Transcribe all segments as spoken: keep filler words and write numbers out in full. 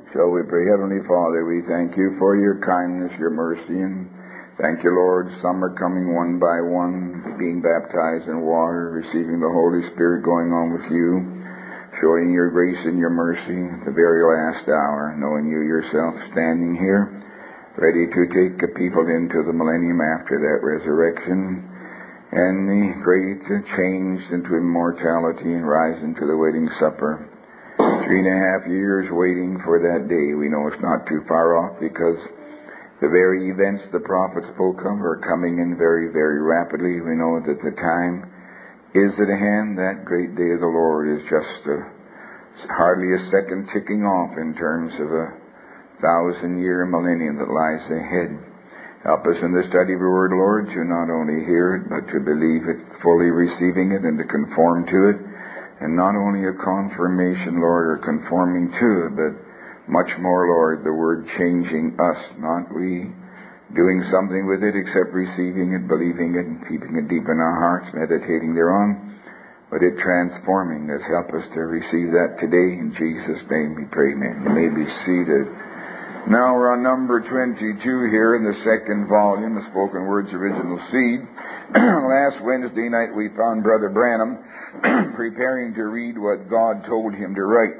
Shall we pray? Heavenly Father, we thank you for your kindness, your mercy, and thank you, Lord. Some are coming one by one, being baptized in water, receiving the Holy Spirit, going on with you, showing your grace and your mercy at the very last hour, knowing you yourself standing here, ready to take the people into the millennium after that resurrection, and the great change into immortality and rise into the wedding supper. Three and a half years waiting for that day. We know it's not too far off because the very events the prophet spoke of are coming in very, very rapidly. We know that the time is at hand. That great day of the Lord is just a, hardly a second ticking off in terms of a thousand-year millennium that lies ahead. Help us in the study of your word, Lord, to not only hear it, but to believe it, fully receiving it, and to conform to it. And not only a confirmation, Lord, or conforming to it, but much more, Lord, the word changing us, not we doing something with it except receiving it, believing it, and keeping it deep in our hearts, meditating thereon, but it transforming us. Help us to receive that today. In Jesus' name we pray, amen. You may be seated. Now we're on number twenty-two here in the second volume, The Spoken Word's Original Seed. Last Wednesday night we found Brother Branham preparing to read what God told him to write.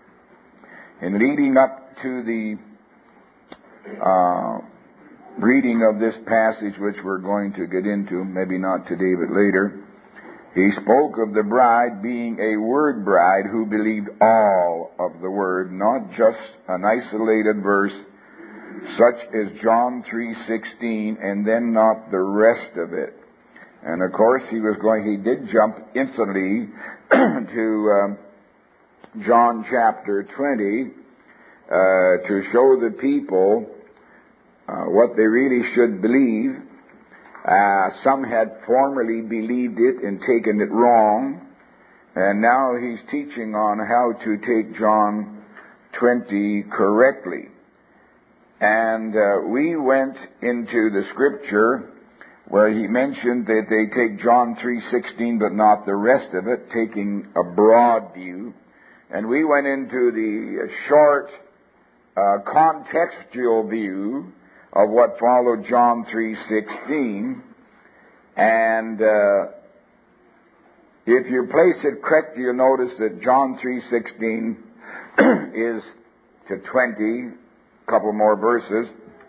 In leading up to the uh, reading of this passage, which we're going to get into, maybe not today but later, he spoke of the bride being a word bride who believed all of the word, not just an isolated verse such as John three sixteen and then not the rest of it. And of course he was going, he did jump instantly to um, John chapter twenty uh, to show the people uh, what they really should believe. Uh, some had formerly believed it and taken it wrong, and now he's teaching on how to take John twenty correctly. And uh, we went into the scripture where he mentioned that they take John three sixteen but not the rest of it, taking a broad view. And we went into the short uh, contextual view of what followed John three sixteen. And uh, if you place it correct, you'll notice that John three sixteen is to twenty, a couple more verses.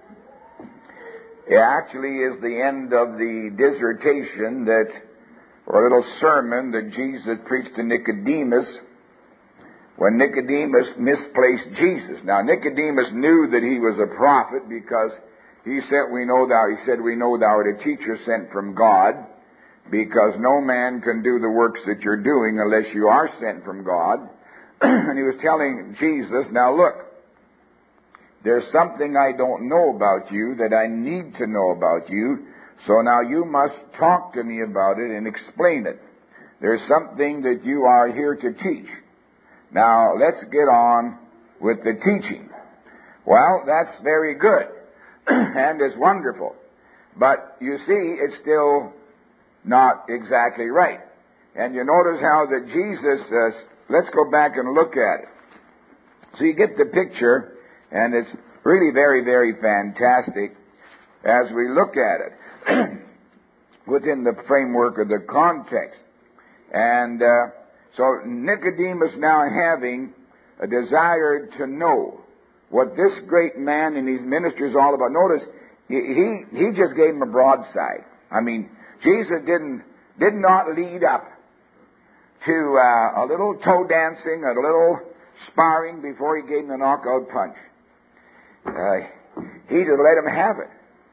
It actually is the end of the dissertation that, or a little sermon that Jesus preached to Nicodemus when Nicodemus misplaced Jesus. Now, Nicodemus knew that he was a prophet because he said, "We know thou." He said, "We know thou art a teacher sent from God, because no man can do the works that you're doing unless you are sent from God." And he was telling Jesus, "Now look, there's something I don't know about you that I need to know about you. So now you must talk to me about it and explain it. There's something that you are here to teach. Now let's get on with the teaching." Well, that's very good. And it's wonderful. But you see, it's still not exactly right. And you notice how that Jesus, uh, let's go back and look at it. So you get the picture, and it's really very, very fantastic as we look at it within the framework of the context. And uh, so Nicodemus now having a desire to know what this great man and his ministry is all about. Notice, he, he, he just gave him a broadside. I mean, Jesus didn't, did not lead up to uh, a little toe dancing, a little sparring before he gave him the knockout punch. Uh, he just let him have it.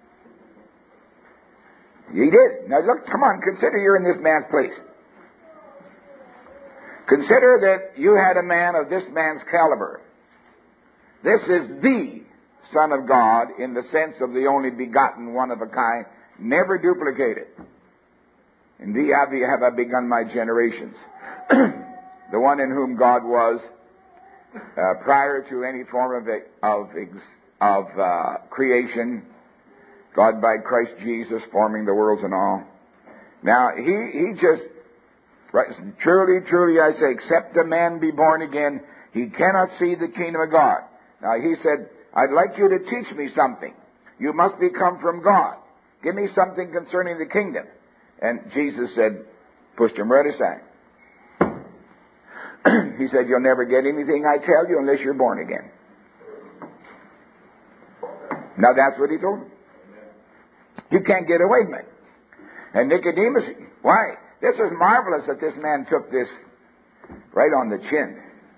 He did. Now look, come on, consider you're in this man's place. Consider that you had a man of this man's caliber. This is the Son of God in the sense of the only begotten, one of a kind, never duplicated. In thee have I begun my generations. The one in whom God was uh, prior to any form of of, of uh, creation. God by Christ Jesus forming the worlds and all. Now he he just truly, truly I say, except a man be born again, he cannot see the kingdom of God. Now he said, I'd like you to teach me something. You must be come from God. Give me something concerning the kingdom. And Jesus said, pushed him right aside. He said, you'll never get anything I tell you unless you're born again. Now that's what he told him. You can't get away from it. And Nicodemus, why? This is marvelous that this man took this right on the chin.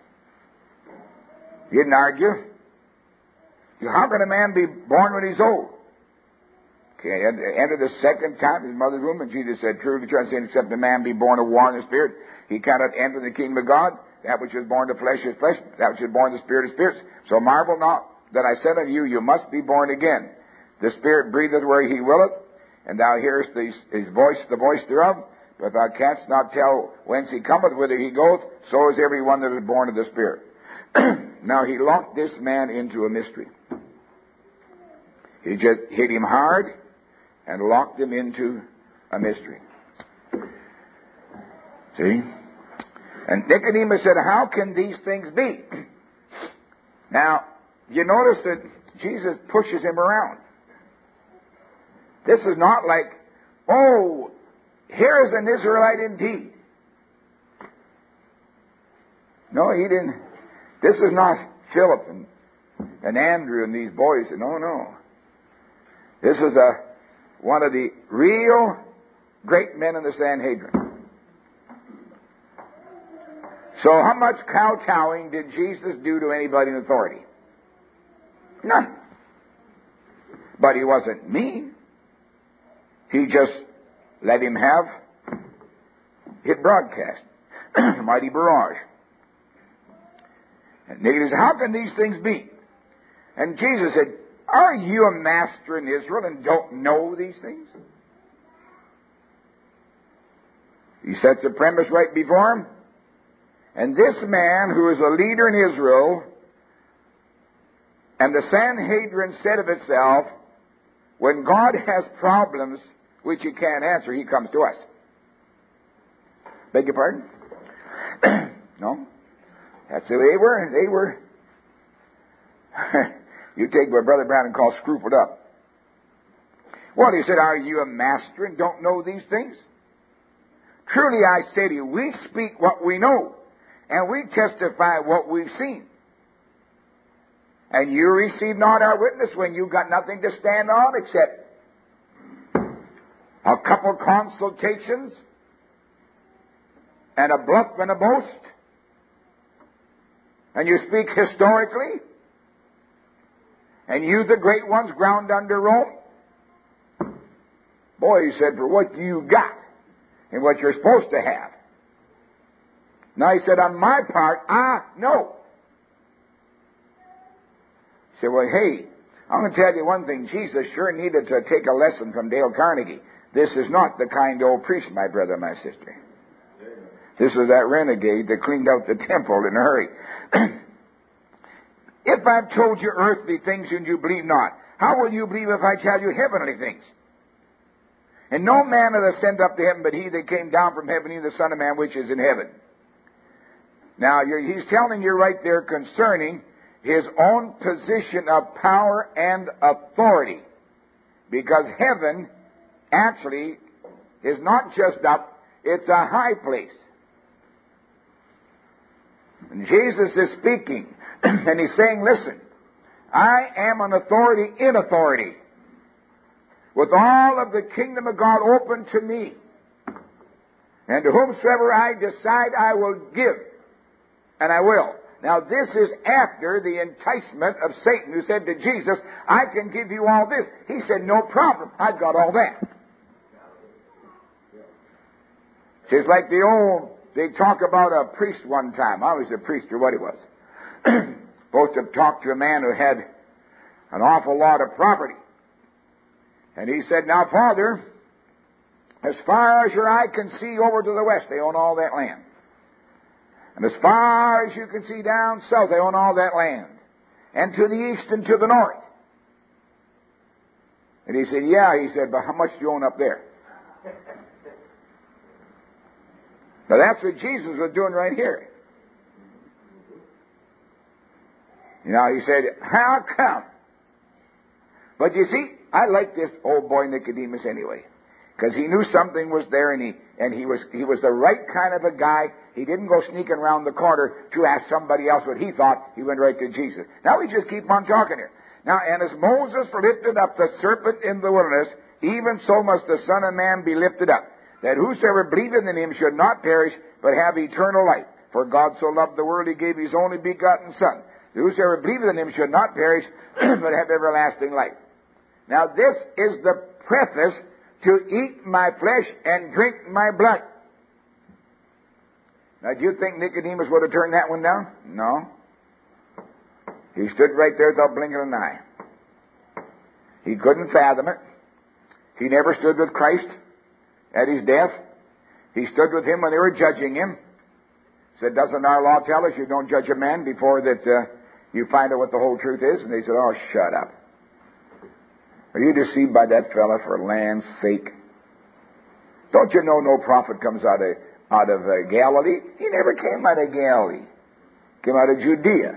He didn't argue. How can a man be born when he's old? Okay, enter the second time his mother's womb, and Jesus said, truly, truly, I say, except a man be born of water and the Spirit, he cannot enter the kingdom of God. That which is born of flesh is flesh, that which is born of the Spirit is spirit. So marvel not that I said unto you, you must be born again. The Spirit breatheth where he willeth, and thou hearest his, his voice, the voice thereof, but thou canst not tell whence he cometh, whither he goeth. So is every one that is born of the Spirit. Now he locked this man into a mystery. He just hit him hard and locked him into a mystery. See? And Nicodemus said, how can these things be? Now, you notice that Jesus pushes him around. This is not like, oh, here is an Israelite indeed. No, he didn't. This is not Philip and, and Andrew and these boys. No, no. This was a, one of the real great men in the Sanhedrin. So how much kowtowing did Jesus do to anybody in authority? None. But he wasn't mean. He just let him have it broadcast. Mighty barrage. And Nicodemus said, how can these things be? And Jesus said, are you a master in Israel and don't know these things? He sets the premise right before him. And this man, who is a leader in Israel, and the Sanhedrin said of itself, when God has problems which he can't answer, he comes to us. Beg your pardon? No? That's the way they were. They were. You take what Brother Branham calls scrupled up. Well, he said, are you a master and don't know these things? Truly I say to you, we speak what we know, and we testify what we've seen. And you receive not our witness when you've got nothing to stand on except a couple consultations and a bluff and a boast. And you speak historically. And you, the great ones, ground under Rome. Boy, he said, for what you got and what you're supposed to have. Now he said, on my part, I know. He said, well, hey, I'm going to tell you one thing. Jesus sure needed to take a lesson from Dale Carnegie. This is not the kind old priest, my brother, my sister. This is that renegade that cleaned out the temple in a hurry. If I've told you earthly things and you believe not, how will you believe if I tell you heavenly things? And no man hath ascended up to heaven but he that came down from heaven, even the Son of Man which is in heaven. Now, you're, he's telling you right there concerning his own position of power and authority. Because heaven actually is not just up, it's a high place. And Jesus is speaking, and he's saying, listen, I am an authority in authority, with all of the kingdom of God open to me. And to whomsoever I decide, I will give, and I will. Now, this is after the enticement of Satan, who said to Jesus, I can give you all this. He said, no problem, I've got all that. It's like the old, they talk about a priest one time. I was a priest, or what he was. Supposed to talk to a man who had an awful lot of property. And he said, now, Father, as far as your eye can see over to the west, they own all that land. And as far as you can see down south, they own all that land. And to the east and to the north. And he said, yeah, he said, but how much do you own up there? Now that's what Jesus was doing right here. You know, he said, how come? But you see, I like this old boy Nicodemus anyway, because he knew something was there, and he and he was he was the right kind of a guy. He didn't go sneaking around the corner to ask somebody else what he thought. He went right to Jesus. Now we just keep on talking here. Now, and as Moses lifted up the serpent in the wilderness, even so must the Son of Man be lifted up, that whosoever believeth in him should not perish, but have eternal life. For God so loved the world, he gave his only begotten Son. That whosoever believeth in him should not perish, but have everlasting life. Now, this is the preface to eat my flesh and drink my blood. Now, do you think Nicodemus would have turned that one down? No. He stood right there without blinking an eye. He couldn't fathom it. He never stood with Christ at his death. He stood with him when they were judging him. Said, doesn't our law tell us you don't judge a man before that uh, you find out what the whole truth is? And they said, oh, shut up. Are you deceived by that fella for land's sake? Don't you know no prophet comes out of, out of uh, Galilee? He never came out of Galilee. He came out of Judea.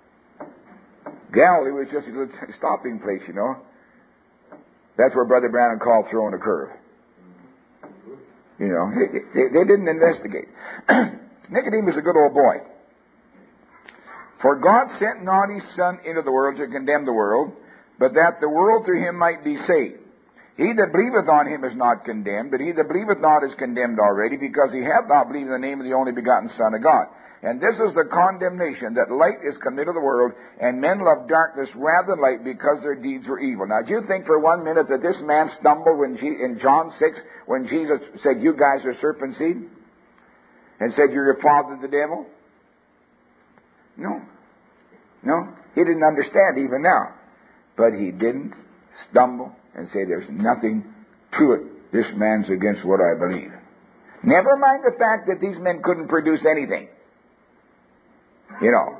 Galilee was just a little stopping place, you know. That's where Brother Branham called throwing a curve. You know, they, they, they didn't investigate. Nicodemus is a good old boy. For God sent not his Son into the world to condemn the world, but that the world through him might be saved. He that believeth on him is not condemned, but he that believeth not is condemned already, because he hath not believed in the name of the only begotten Son of God. And this is the condemnation, that light is come into the world, and men love darkness rather than light, because their deeds were evil. Now, do you think for one minute that this man stumbled when G- in John six, when Jesus said, you guys are serpent seed? And said, you're your father the devil? No. No. He didn't understand even now. But he didn't stumble and say, there's nothing to it. This man's against what I believe. Never mind the fact that these men couldn't produce anything. You know,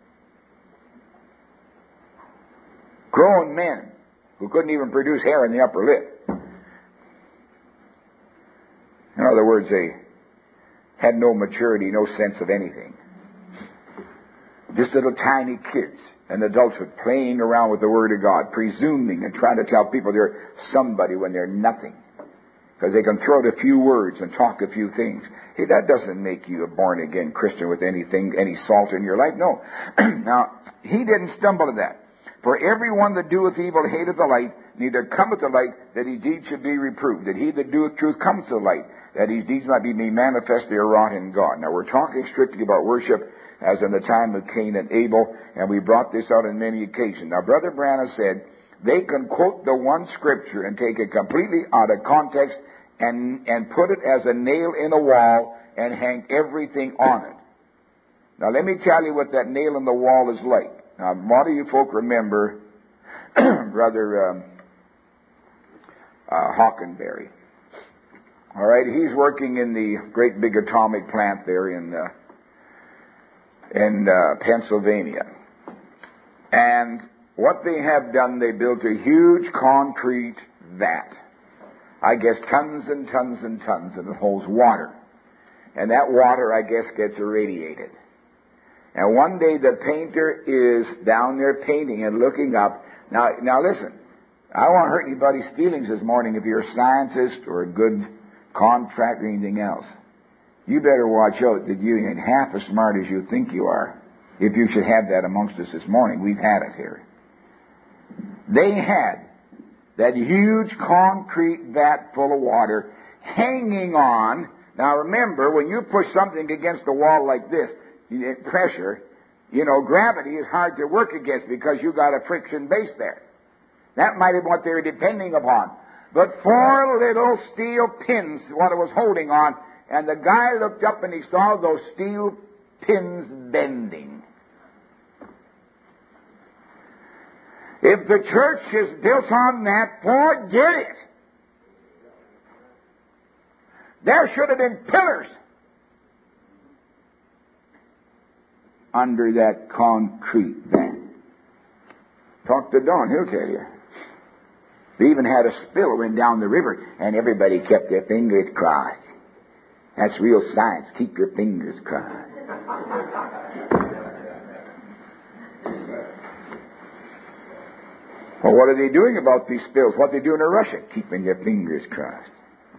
grown men who couldn't even produce hair in the upper lip. In other words, they had no maturity, no sense of anything. Just little tiny kids and adulthood playing around with the Word of God, presuming and trying to tell people they're somebody when they're nothing. Because they can throw out a few words and talk a few things. Hey, that doesn't make you a born-again Christian with anything, any salt in your life. No. Now, he didn't stumble at that. For everyone that doeth evil hateth the light, neither cometh to light, that his deeds should be reproved. That he that doeth truth comes to the light, that his deeds might be made manifest, they are wrought in God. Now, we're talking strictly about worship, as in the time of Cain and Abel, and we brought this out on many occasions. Now, Brother Branham said, they can quote the one scripture and take it completely out of context and, and put it as a nail in a wall and hang everything on it. Now, let me tell you what that nail in the wall is like. Now, a lot of you folk remember Brother um, uh, Hockenberry. All right, he's working in the great big atomic plant there in uh, in uh, Pennsylvania. And what they have done, they built a huge concrete vat. I guess tons and tons and tons, and it holds water. And that water, I guess, gets irradiated. And one day the painter is down there painting and looking up. Now, now listen, I don't want to hurt anybody's feelings this morning if you're a scientist or a good contractor or anything else. You better watch out that you ain't half as smart as you think you are. If you should have that amongst us this morning. We've had it here. They had that huge concrete vat full of water hanging on. Now remember, when you push something against the wall like this, pressure, you know, gravity is hard to work against because you got a friction base there. That might have been what they were depending upon. But four little steel pins, what it was holding on, and the guy looked up and he saw those steel pins bending. If the church is built on that, forget it. There should have been pillars under that concrete vat. Talk to Don, he'll tell you. They even had a spill went down the river, and everybody kept their fingers crossed. That's real science. Keep your fingers crossed. Well, what are they doing about these spills? What are they doing in Russia? Keeping their fingers crossed.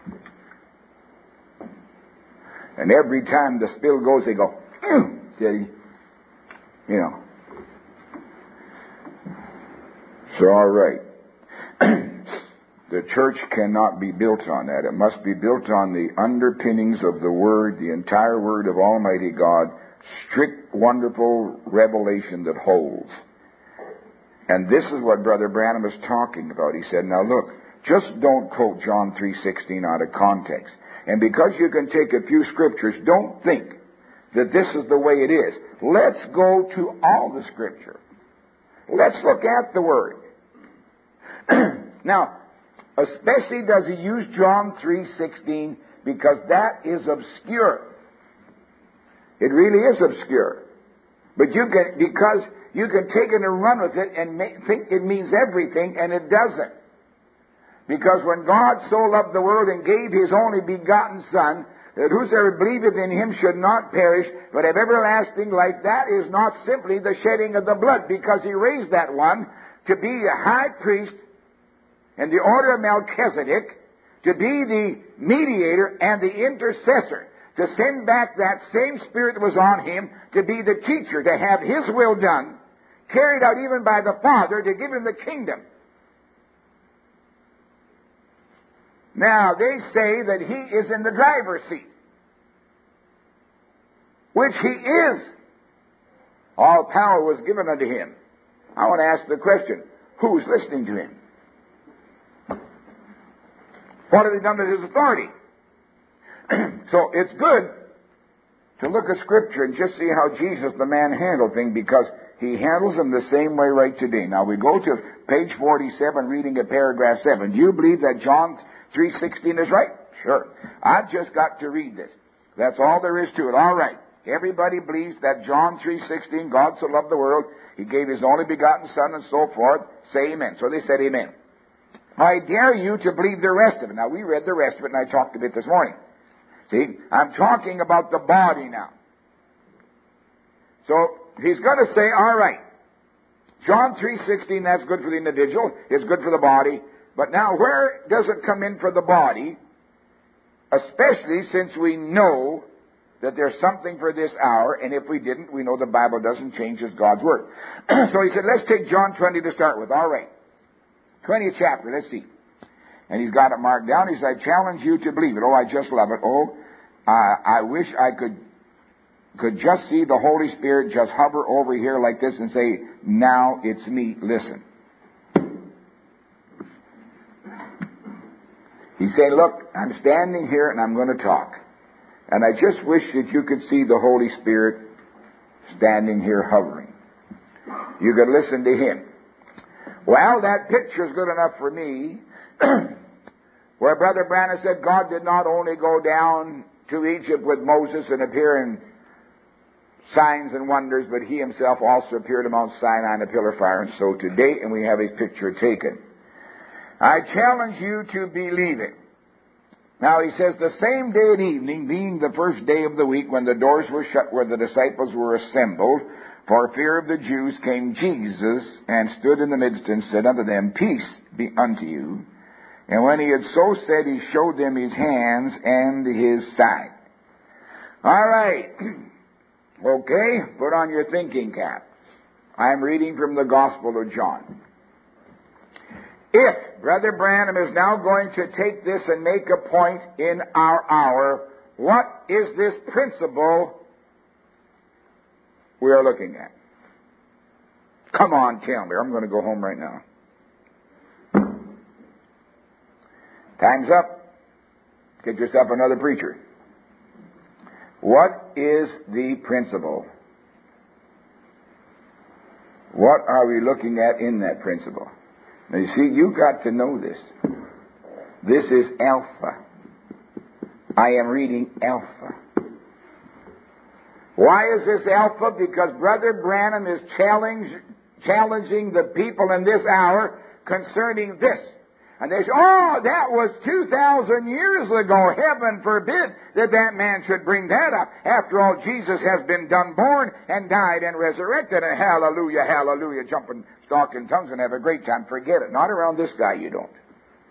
And every time the spill goes, they go, steady. You know. So, all right. The church cannot be built on that. It must be built on the underpinnings of the Word, the entire Word of Almighty God, strict, wonderful revelation that holds. And this is what Brother Branham is talking about. He said, now look, just don't quote John three sixteen out of context. And because you can take a few scriptures, don't think that this is the way it is. Let's go to all the Scripture. Let's look at the Word. Now, especially does he use John three sixteen because that is obscure. It really is obscure. But you can, because you can take it and run with it and make, think it means everything, and it doesn't. Because when God so loved the world and gave His only begotten Son, that whosoever believeth in Him should not perish, but have everlasting life, that is not simply the shedding of the blood, because He raised that one to be a high priest in the order of Melchizedek, to be the mediator and the intercessor, to send back that same Spirit that was on Him, to be the teacher, to have His will done, carried out even by the Father, to give Him the kingdom. Now, they say that He is in the driver's seat, which He is. All power was given unto Him. I want to ask the question, who's listening to Him? What have they done with His authority? So it's good to look at Scripture and just see how Jesus, the man, handled things, because He handles them the same way right today. Now we go to page forty-seven, reading at paragraph seven. Do you believe that John three sixteen is right? Sure. I've just got to read this. That's all there is to it. All right. Everybody believes that John three sixteen, God so loved the world, He gave His only begotten Son, and so forth. Say amen. So they said amen. I dare you to believe the rest of it. Now, we read the rest of it, and I talked a bit this morning. See, I'm talking about the body now. So, he's going to say, all right, John three sixteen, that's good for the individual, it's good for the body, but now where does it come in for the body? Especially since we know that there's something for this hour, and if we didn't, we know the Bible doesn't change as God's Word. So he said, let's take John twenty to start with. All right. twentieth chapter, let's see. And he's got it marked down. He said, I challenge you to believe it. Oh, I just love it. Oh, uh, I wish I could could just see the Holy Spirit just hover over here like this and say, now it's me, listen. He's saying, look, I'm standing here and I'm going to talk. And I just wish that you could see the Holy Spirit standing here hovering. You could listen to Him. Well, that picture is good enough for me, where Brother Branham said God did not only go down to Egypt with Moses and appear in signs and wonders, but He Himself also appeared at Mount Sinai in a pillar of fire, and so today, and we have His picture taken. I challenge you to believe it. Now, he says, the same day and evening, being the first day of the week, when the doors were shut where the disciples were assembled, for fear of the Jews, came Jesus and stood in the midst and said unto them, peace be unto you. And when he had so said, he showed them his hands and his side. All right. Okay, put on your thinking cap. I'm reading from the Gospel of John. If Brother Branham is now going to take this and make a point in our hour, what is this principle we are looking at? Come on, tell me. I'm going to go home right now. Time's up. Get yourself another preacher. What is the principle? What are we looking at in that principle? Now, you see, you've got to know this. This is Alpha. I am reading Alpha. Why is this Alpha? Because Brother Branham is challenge, challenging the people in this hour concerning this. And they say, oh, that was two thousand years ago. Heaven forbid that that man should bring that up. After all, Jesus has been done born and died and resurrected. And hallelujah, hallelujah, jumping, talk in tongues and have a great time. Forget it. Not around this guy, you don't.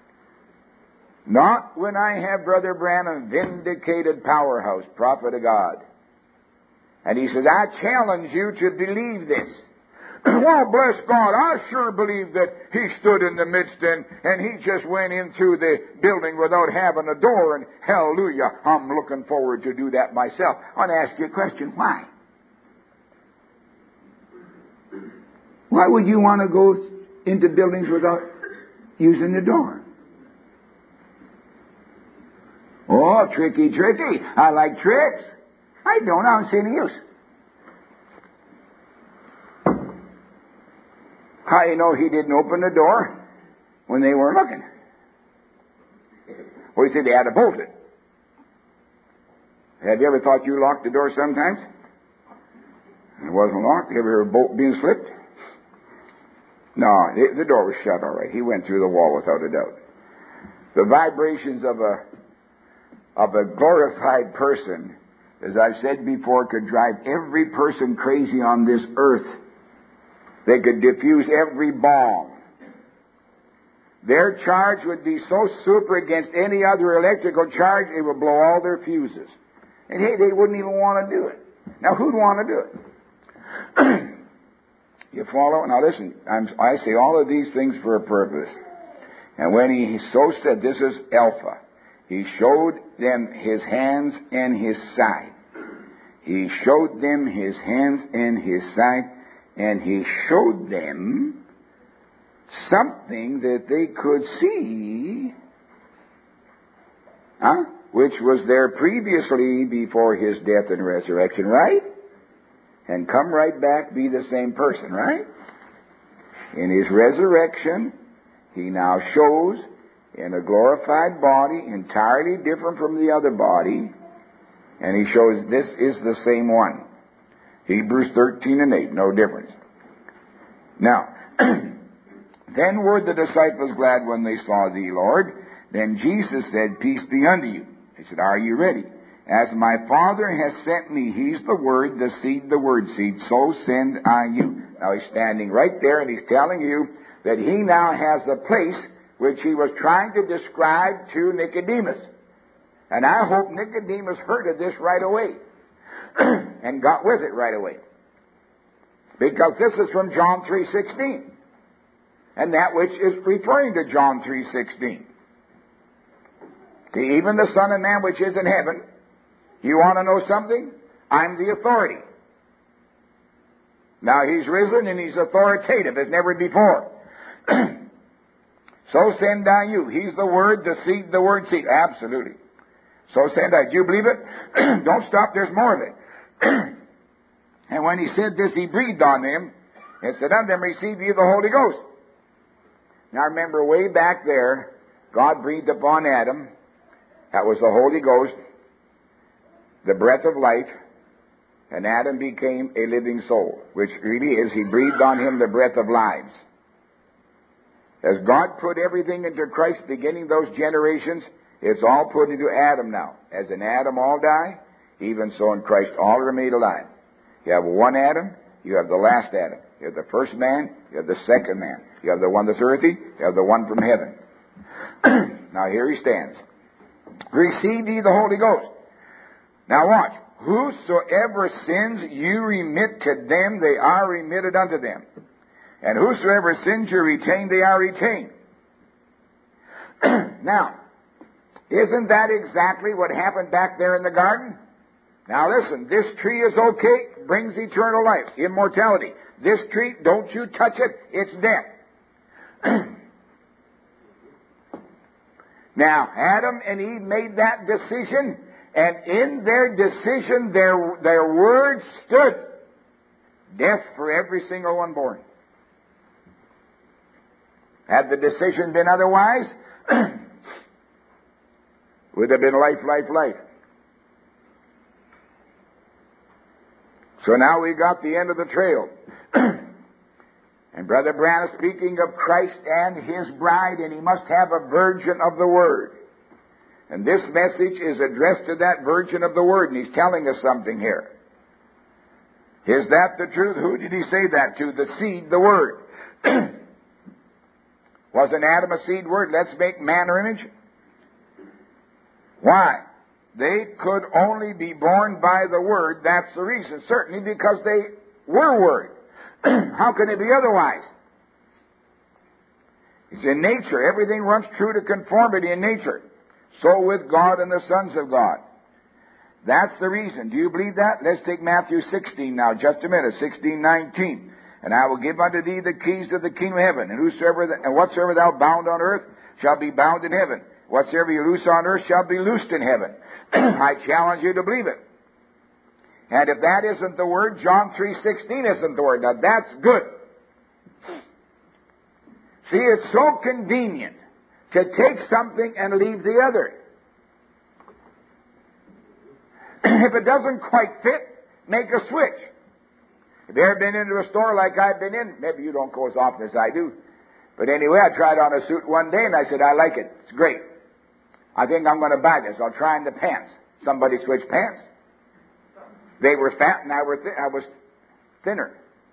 Not when I have Brother Branham, vindicated powerhouse, prophet of God. And he says, I challenge you to believe this. Well, bless God, I sure believe that he stood in the midst and, and he just went into the building without having a door, and hallelujah, I'm looking forward to do that myself. I want to ask you a question. Why? Why would you want to go into buildings without using the door? Oh, tricky, tricky. I like tricks. I don't. I don't see any use. How do you know he didn't open the door when they weren't looking? Well, he said they had to bolt it. Have you ever thought you locked the door sometimes? It wasn't locked. You ever heard a bolt being slipped? No, the door was shut all right. He went through the wall without a doubt. The vibrations of a of a glorified person, as I've said before, could drive every person crazy on this earth. They could diffuse every bomb. Their charge would be so super against any other electrical charge, it would blow all their fuses. And hey, they wouldn't even want to do it. Now, who'd want to do it? You follow? Now listen, I'm, I say all of these things for a purpose. And when he so said, this is Alpha, he showed them his hands and his side. He showed them his hands and his side, and he showed them something that they could see, huh? Which was there previously before his death and resurrection, right? And come right back, be the same person, right? In his resurrection, he now shows in a glorified body, entirely different from the other body, and he shows this is the same one. Hebrews thirteen and eight, no difference. Now, then were the disciples glad when they saw thee, Lord. Then Jesus said, peace be unto you. They said, are you ready? As my Father has sent me, he's the Word, the seed, the Word seed, so send I you. Now he's standing right there and he's telling you that he now has a place which he was trying to describe to Nicodemus. And I hope Nicodemus heard of this right away and got with it right away. Because this is from John three sixteen. And that which is referring to John three sixteen. To even the Son of Man which is in heaven, you want to know something? I'm the authority. Now he's risen and he's authoritative as never before. So send I you. He's the Word, the seed, the Word seed. Absolutely. So send I. Do you believe it? Don't stop. There's more of it. And when he said this, he breathed on them and said unto them, receive ye the Holy Ghost. Now remember, way back there, God breathed upon Adam. That was the Holy Ghost, the breath of life, and Adam became a living soul, which really is, he breathed on him the breath of lives. As God put everything into Christ, beginning those generations, it's all put into Adam now. As in Adam all die, even so in Christ all are made alive. You have one Adam, you have the last Adam. You have the first man, you have the second man. You have the one that's earthy, you have the one from heaven. Now here he stands. Receive ye the Holy Ghost. Now watch. Whosoever sins you remit to them, they are remitted unto them. And whosoever sins you retain, they are retained. Now, isn't that exactly what happened back there in the garden? Now listen, this tree is okay, brings eternal life, immortality. This tree, don't you touch it, it's death. Now, Adam and Eve made that decision, and in their decision, their, their word stood. Death for every single one born. Had the decision been otherwise, would have been life, life, life. So now we got the end of the trail. And Brother Branham speaking of Christ and His bride, and he must have a virgin of the Word. And this message is addressed to that virgin of the Word, and he's telling us something here. Is that the truth? Who did he say that to? The seed, the Word. Wasn't Adam a seed word? Let's make man our image. Why? They could only be born by the Word. That's the reason. Certainly because they were Word. How can it be otherwise? It's in nature. Everything runs true to conformity in nature. So with God and the sons of God. That's the reason. Do you believe that? Let's take Matthew sixteen now. Just a minute. sixteen nineteen. And I will give unto thee the keys of the kingdom of heaven. And whosoever th- and whatsoever thou bound on earth shall be bound in heaven. Whatsoever you loose on earth shall be loosed in heaven. I challenge you to believe it. And if that isn't the word, John three sixteen isn't the word. Now that's good. See, it's so convenient to take something and leave the other. If it doesn't quite fit, make a switch. Have you ever been into a store like I've been in? Maybe you don't go as often as I do. But anyway, I tried on a suit one day and I said, I like it. It's great. I think I'm going to buy this. I'll try on the pants. Somebody switched pants. They were fat and I, were th- I was thinner.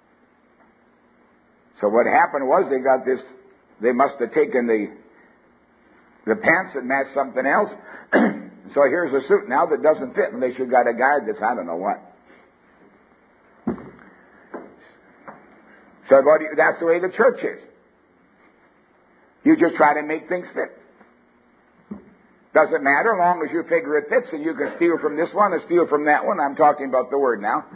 So what happened was they got this, they must have taken the, the pants that matched something else. So here's a suit now that doesn't fit unless you got a guy that's I don't know what. So what do you, that's the way the church is. You just try to make things fit. Doesn't matter, as long as you figure it fits and you can steal from this one and steal from that one. I'm talking about the Word now.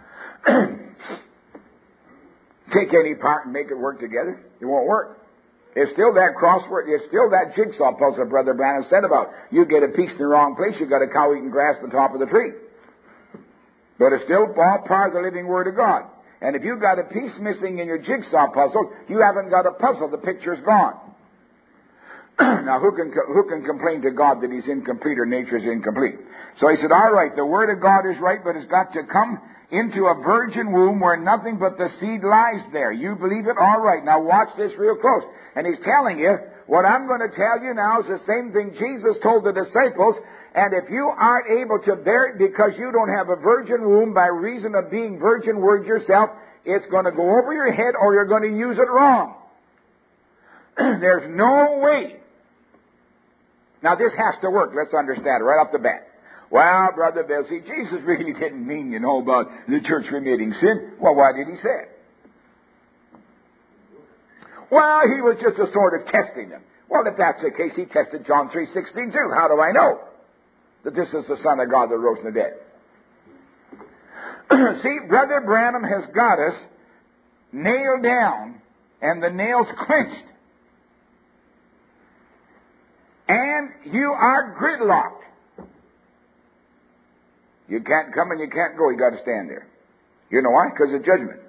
Take any part and make it work together. It won't work. It's still that crossword, it's still that jigsaw puzzle Brother Branham said about. You get a piece in the wrong place, you got a cow eating grass on the top of the tree. But it's still all part of the living Word of God. And if you've got a piece missing in your jigsaw puzzle, you haven't got a puzzle. The picture's gone. Now, who can who can complain to God that He's incomplete or nature's incomplete? So he said, all right, the Word of God is right, but it's got to come into a virgin womb where nothing but the seed lies there. You believe it? All right. Now watch this real close. And he's telling you, what I'm going to tell you now is the same thing Jesus told the disciples. And if you aren't able to bear it because you don't have a virgin womb by reason of being virgin word yourself, it's going to go over your head or you're going to use it wrong. There's no way. Now this has to work. Let's understand it right off the bat. Well, Brother Bill, see, Jesus really didn't mean, you know, about the church remitting sin. Well, why did He say it? Well, He was just a sort of testing them. Well, if that's the case, He tested John three sixteen too. How do I know that this is the Son of God that rose from the dead? See, Brother Branham has got us nailed down and the nails clenched. And you are gridlocked. You can't come and you can't go. You got to stand there. You know why? Because of judgment.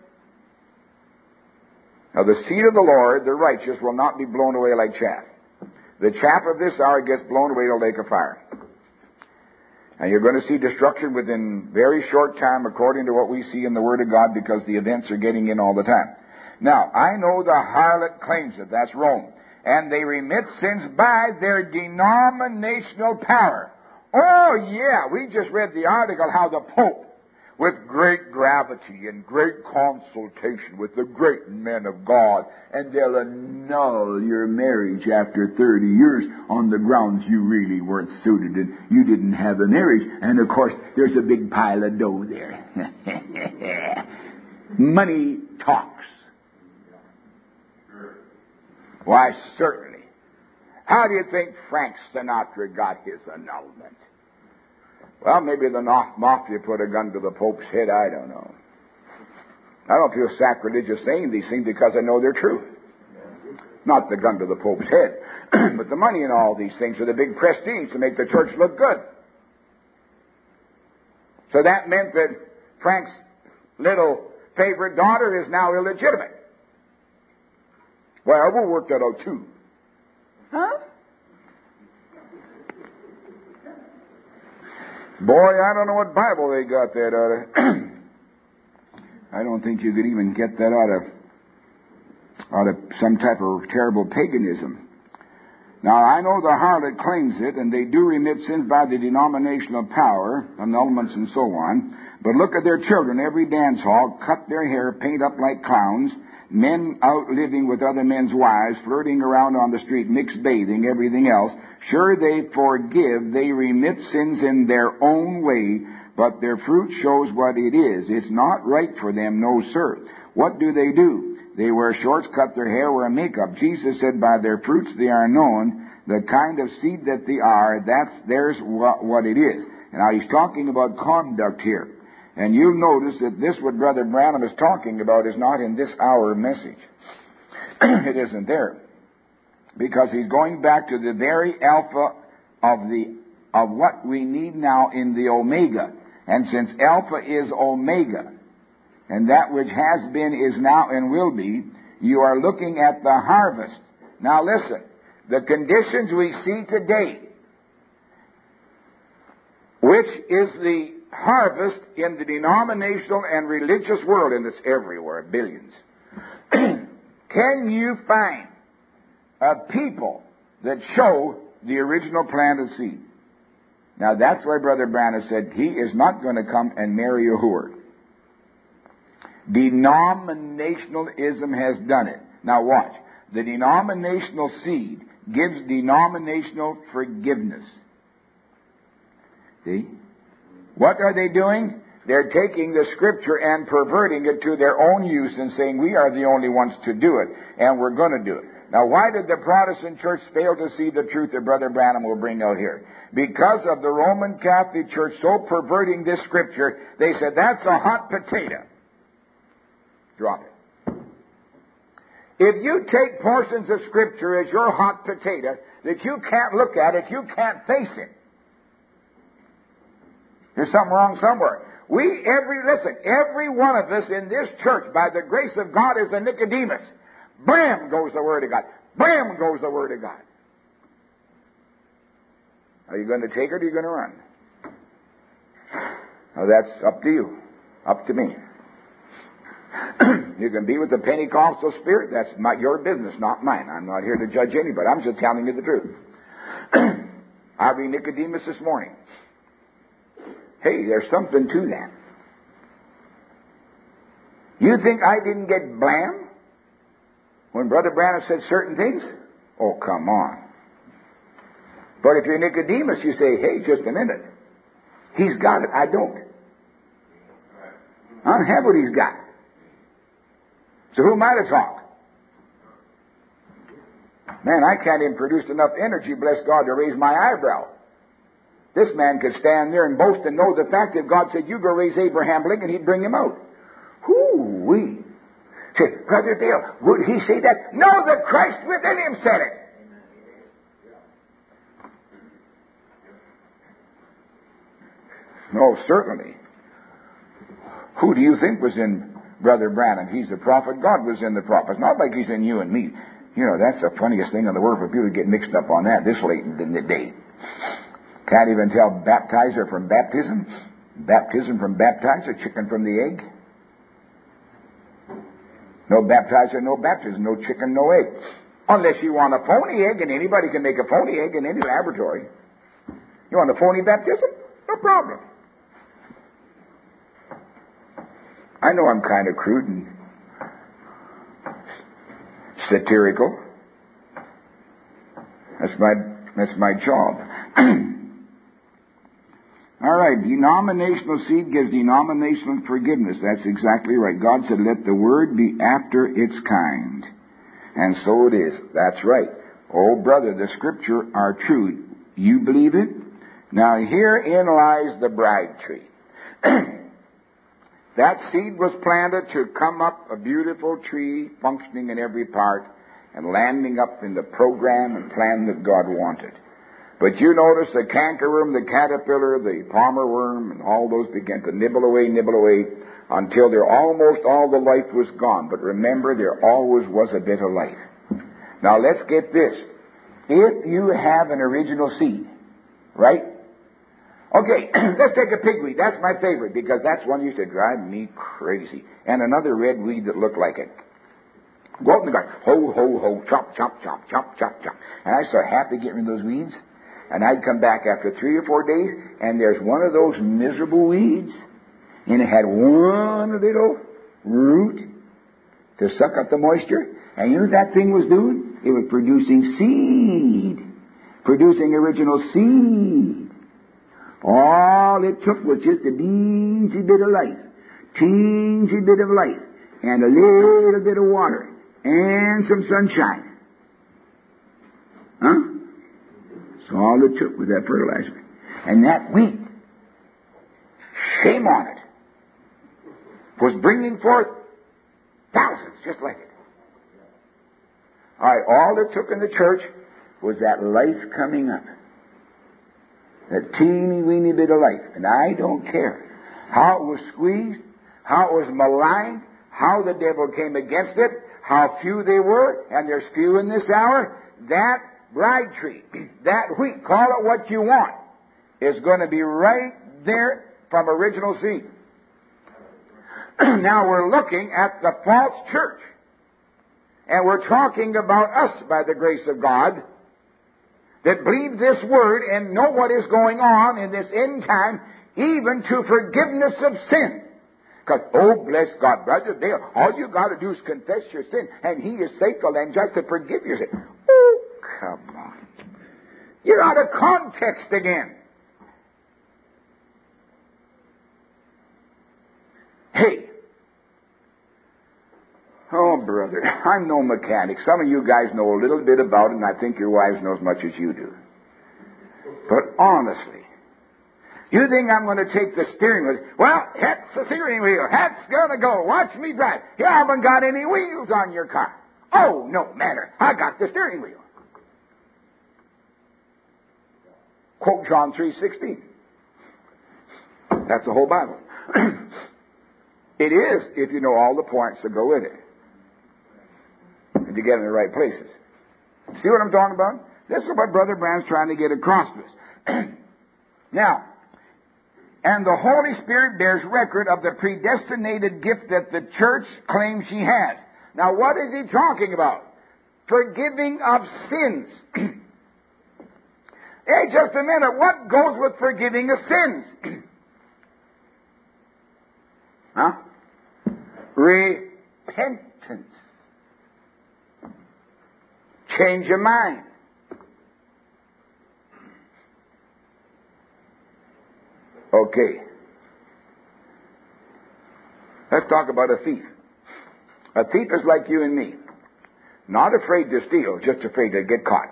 Now the seed of the Lord, the righteous, will not be blown away like chaff. The chaff of this hour gets blown away to the lake of fire. And you're going to see destruction within very short time according to what we see in the Word of God because the events are getting in all the time. Now, I know the harlot claims it. That's Rome. And they remit sins by their denominational power. Oh, yeah, we just read the article how the Pope, with great gravity and great consultation with the great men of God, and they'll annul your marriage after thirty years on the grounds you really weren't suited and you didn't have a marriage. And, of course, there's a big pile of dough there. Money talks. Why, certainly. How do you think Frank Sinatra got his annulment? Well, maybe the mafia put a gun to the Pope's head. I don't know. I don't feel sacrilegious saying these things because I know they're true. Not the gun to the Pope's head, but the money and all these things for the big prestige to make the church look good. So that meant that Frank's little favorite daughter is now illegitimate. Well, we'll work that out too. Huh? Boy, I don't know what Bible they got that out of. I don't think you could even get that out of out of some type of terrible paganism. Now, I know the harlot claims it, and they do remit sins by the denominational power, annulments and so on. But look at their children. Every dance hall, cut their hair, paint up like clowns, men out living with other men's wives, flirting around on the street, mixed bathing, everything else. Sure, they forgive, they remit sins in their own way, but their fruit shows what it is. It's not right for them, no sir. What do they do? They wear shorts, cut their hair, wear makeup. Jesus said, by their fruits they are known. The kind of seed that they are, that's there's what, what it is. Now he's talking about conduct here. And you'll notice that this, what Brother Branham is talking about, is not in this hour message. It isn't there. Because he's going back to the very alpha of the of what we need now in the omega. And since alpha is omega, and that which has been, is now, and will be, you are looking at the harvest. Now listen, the conditions we see today, which is the harvest in the denominational and religious world, and it's everywhere, billions. Can you find a people that show the original planted seed? Now that's why Brother Branham said he is not going to come and marry a whore. Denominationalism has done it. Now watch. The denominational seed gives denominational forgiveness. See? What are they doing? They're taking the Scripture and perverting it to their own use and saying, we are the only ones to do it, and we're going to do it. Now, why did the Protestant church fail to see the truth that Brother Branham will bring out here? Because of the Roman Catholic Church so perverting this Scripture, they said, that's a hot potato. Drop it. If you take portions of Scripture as your hot potato, that you can't look at it, you can't face it, there's something wrong somewhere. We, every, listen, every one of us in this church, by the grace of God, is a Nicodemus. Bam goes the Word of God. Bam goes the Word of God. Are you going to take it or are you going to run? Now that's up to you. Up to me. You can be with the Pentecostal spirit. That's my, your business, not mine. I'm not here to judge anybody. I'm just telling you the truth. I read Nicodemus this morning. Hey, there's something to that. You think I didn't get blam when Brother Branham said certain things? Oh, come on. But if you're Nicodemus, you say, hey, just a minute. He's got it. I don't. I don't have what he's got. So who am I to talk? Man, I can't even produce enough energy, bless God, to raise my eyebrow. This man could stand there and boast and know the fact that God said, you go raise Abraham Lincoln, he'd bring him out. Whoo-wee. Say, Brother Dale, would he say that? No, the Christ within him said it. No, certainly. Who do you think was in Brother Branham? He's the prophet. God was in the prophet. It's not like he's in you and me. You know, that's the funniest thing in the world for people to get mixed up on that this late in the day. Can't even tell baptizer from baptism, baptism from baptizer, chicken from the egg. No baptizer, no baptism, no chicken, no egg. Unless you want a phony egg, and anybody can make a phony egg in any laboratory. You want a phony baptism? No problem. I know I'm kind of crude and satirical. That's my that's my job. All right, denominational seed gives denominational forgiveness. That's exactly right. God said, let the word be after its kind. And so it is. That's right. Oh, brother, the Scripture are true. You believe it? Now, herein lies the bride tree. That seed was planted to come up a beautiful tree, functioning in every part, and landing up in the program and plan that God wanted. But you notice the cankerworm, the caterpillar, the palmer worm, and all those began to nibble away, nibble away, until there almost all the life was gone. But remember, there always was a bit of life. Now let's get this. If you have an original seed, right? Okay, let's take a pigweed. That's my favorite, because that's one used to drive me crazy. And another red weed that looked like it. Go out in the garden. Ho, ho, ho, chop, chop, chop, chop, chop, chop. And I so happy getting rid of those weeds. And I'd come back after three or four days, and there's one of those miserable weeds, and it had one little root to suck up the moisture. And you know what that thing was doing? It was producing seed. Producing original seed. All it took was just a teensy bit of life. Teensy bit of life. And a little bit of water. And some sunshine. Huh? So all it took was that fertilizer. And that wheat, shame on it, was bringing forth thousands just like it. All right, all it took in the church was that life coming up. That teeny weeny bit of life. And I don't care how it was squeezed, how it was maligned, how the devil came against it, how few they were, and there's few in this hour. That bride tree, that wheat, call it what you want, is going to be right there from original seed. Now we're looking at the false church. And we're talking about us, by the grace of God, that believe this word and know what is going on in this end time, even to forgiveness of sin. Because, oh, bless God, brother, they, all you got to do is confess your sin, and He is faithful and just to forgive your sin. Oh, come on. You're out of context again. Hey. Oh, brother, I'm no mechanic. Some of you guys know a little bit about it, and I think your wives know as much as you do. But honestly, you think I'm going to take the steering wheel? Well, that's the steering wheel. That's going to go. Watch me drive. You haven't got any wheels on your car. Oh, no matter. I got the steering wheel. Quote John three sixteen. That's the whole Bible. It is, if you know all the points that go with it. And to get in the right places. See what I'm talking about? This is what Brother Branham's trying to get across to us. Now, and the Holy Spirit bears record of the predestinated gift that the church claims she has. Now, what is he talking about? Forgiving of sins. Hey, just a minute. What goes with forgiving of sins? Huh? Repentance. Change your mind. Okay. Let's talk about a thief. A thief is like you and me. Not afraid to steal, just afraid to get caught.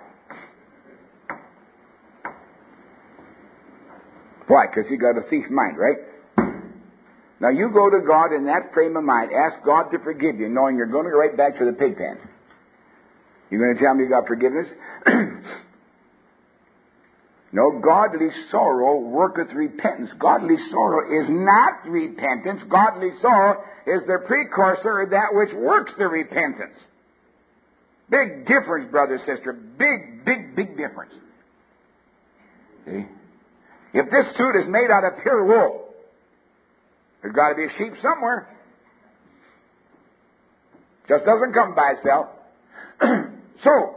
Why? Because he got a thief mind, right? Now you go to God in that frame of mind. Ask God to forgive you, knowing you're going to go right back to the pig pen. You're going to tell me you got forgiveness? No, godly sorrow worketh repentance. Godly sorrow is not repentance. Godly sorrow is the precursor of that which works the repentance. Big difference, brother, sister. Big, big, big difference. See? If this suit is made out of pure wool, there's got to be a sheep somewhere. Just doesn't come by itself. So,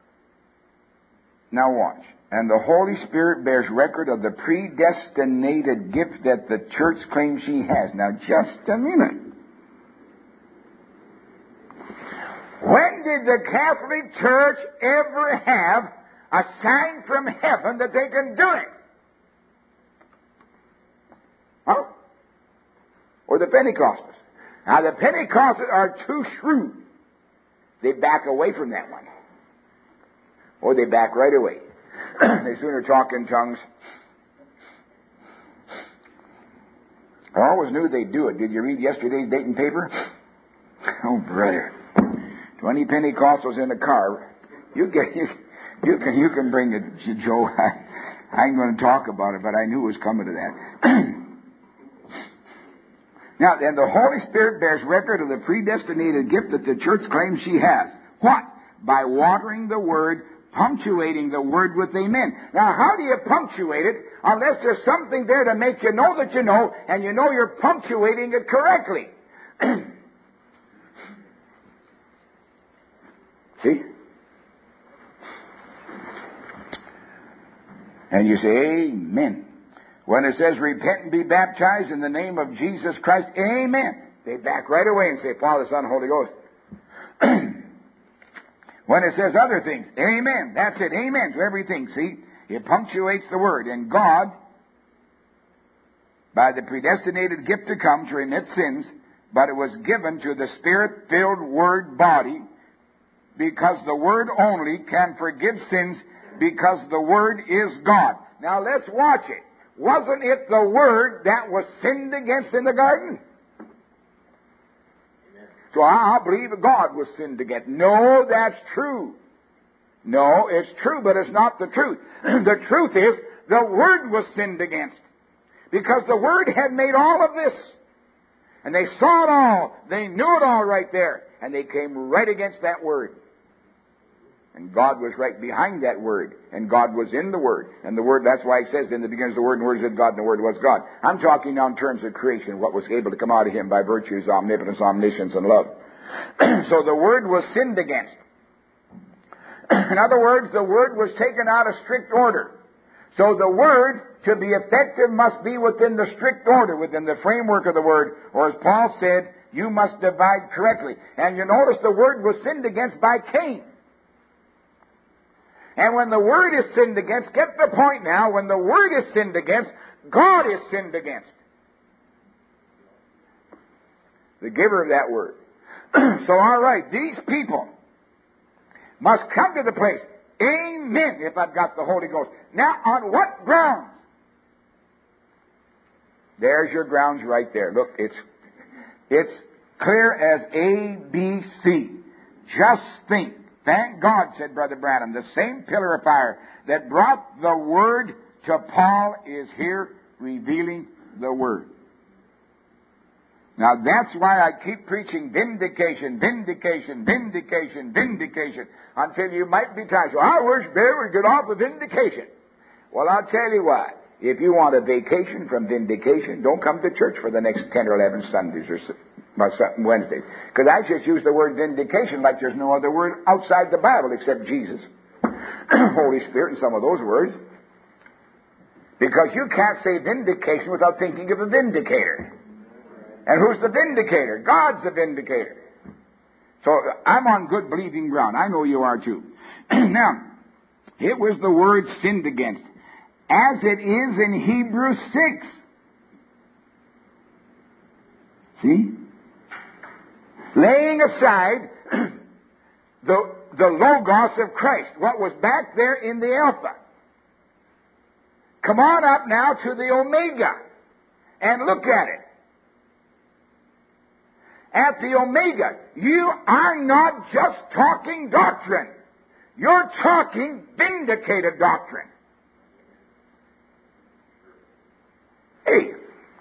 now watch. And the Holy Spirit bears record of the predestinated gift that the church claims she has. Now, just a minute. When did the Catholic Church ever have a sign from heaven that they can do it? Huh? Or the Pentecostals. Now, the Pentecostals are too shrewd. They back away from that one. Or they back right away. They sooner talk in tongues. I always knew they'd do it. Did you read yesterday's Dayton paper? Oh, brother. Twenty Pentecostals in a car. You get you, you can you can bring it, Joe. I, I ain't going to talk about it, but I knew it was coming to that. Now, then the Holy Spirit bears record of the predestinated gift that the church claims she has. What? By watering the Word, punctuating the Word with amen. Now, how do you punctuate it unless there's something there to make you know that you know, and you know you're punctuating it correctly? See? And you say, amen. When it says, repent and be baptized in the name of Jesus Christ, amen. They back right away and say, Father, Son, Holy Ghost. When it says other things, amen. That's it, amen to everything. See, it punctuates the word. And God, by the predestinated gift to come to remit sins, but it was given to the Spirit-filled Word body, because the Word only can forgive sins, because the Word is God. Now let's watch it. Wasn't it the Word that was sinned against in the garden? So I believe God was sinned against. No, that's true. No, it's true, but it's not the truth. The truth is, the Word was sinned against. Because the Word had made all of this. And they saw it all. They knew it all right there. And they came right against that Word. And God was right behind that Word. And God was in the Word. And the Word, that's why it says, in the beginning was the Word, and the Word is with God, and the Word was God. I'm talking now in terms of creation, what was able to come out of Him by virtue of His omnipotence, omniscience, and love. So the Word was sinned against. In other words, the Word was taken out of strict order. So the Word, to be effective, must be within the strict order, within the framework of the Word. Or as Paul said, you must divide correctly. And you notice the Word was sinned against by Cain. And when the Word is sinned against, get the point now, when the Word is sinned against, God is sinned against. The giver of that Word. So, all right, these people must come to the place, amen, if I've got the Holy Ghost. Now, on what grounds? There's your grounds right there. Look, it's it's clear as A B C. Just think. Thank God, said Brother Branham, the same pillar of fire that brought the Word to Paul is here revealing the Word. Now, that's why I keep preaching vindication, vindication, vindication, vindication, until you might be tired. So I wish Bill would get off of vindication. Well, I'll tell you what. If you want a vacation from vindication, don't come to church for the next ten or eleven Sundays or Wednesdays. Because I just use the word vindication like there's no other word outside the Bible except Jesus, Holy Spirit, and some of those words. Because you can't say vindication without thinking of a vindicator. And who's the vindicator? God's the vindicator. So I'm on good believing ground. I know you are too. Now, it was the word sinned against, as it is in Hebrews six. See? Laying aside the, the Logos of Christ, what was back there in the Alpha. Come on up now to the Omega and look at it. At the Omega, you are not just talking doctrine. You're talking vindicated doctrine. Hey,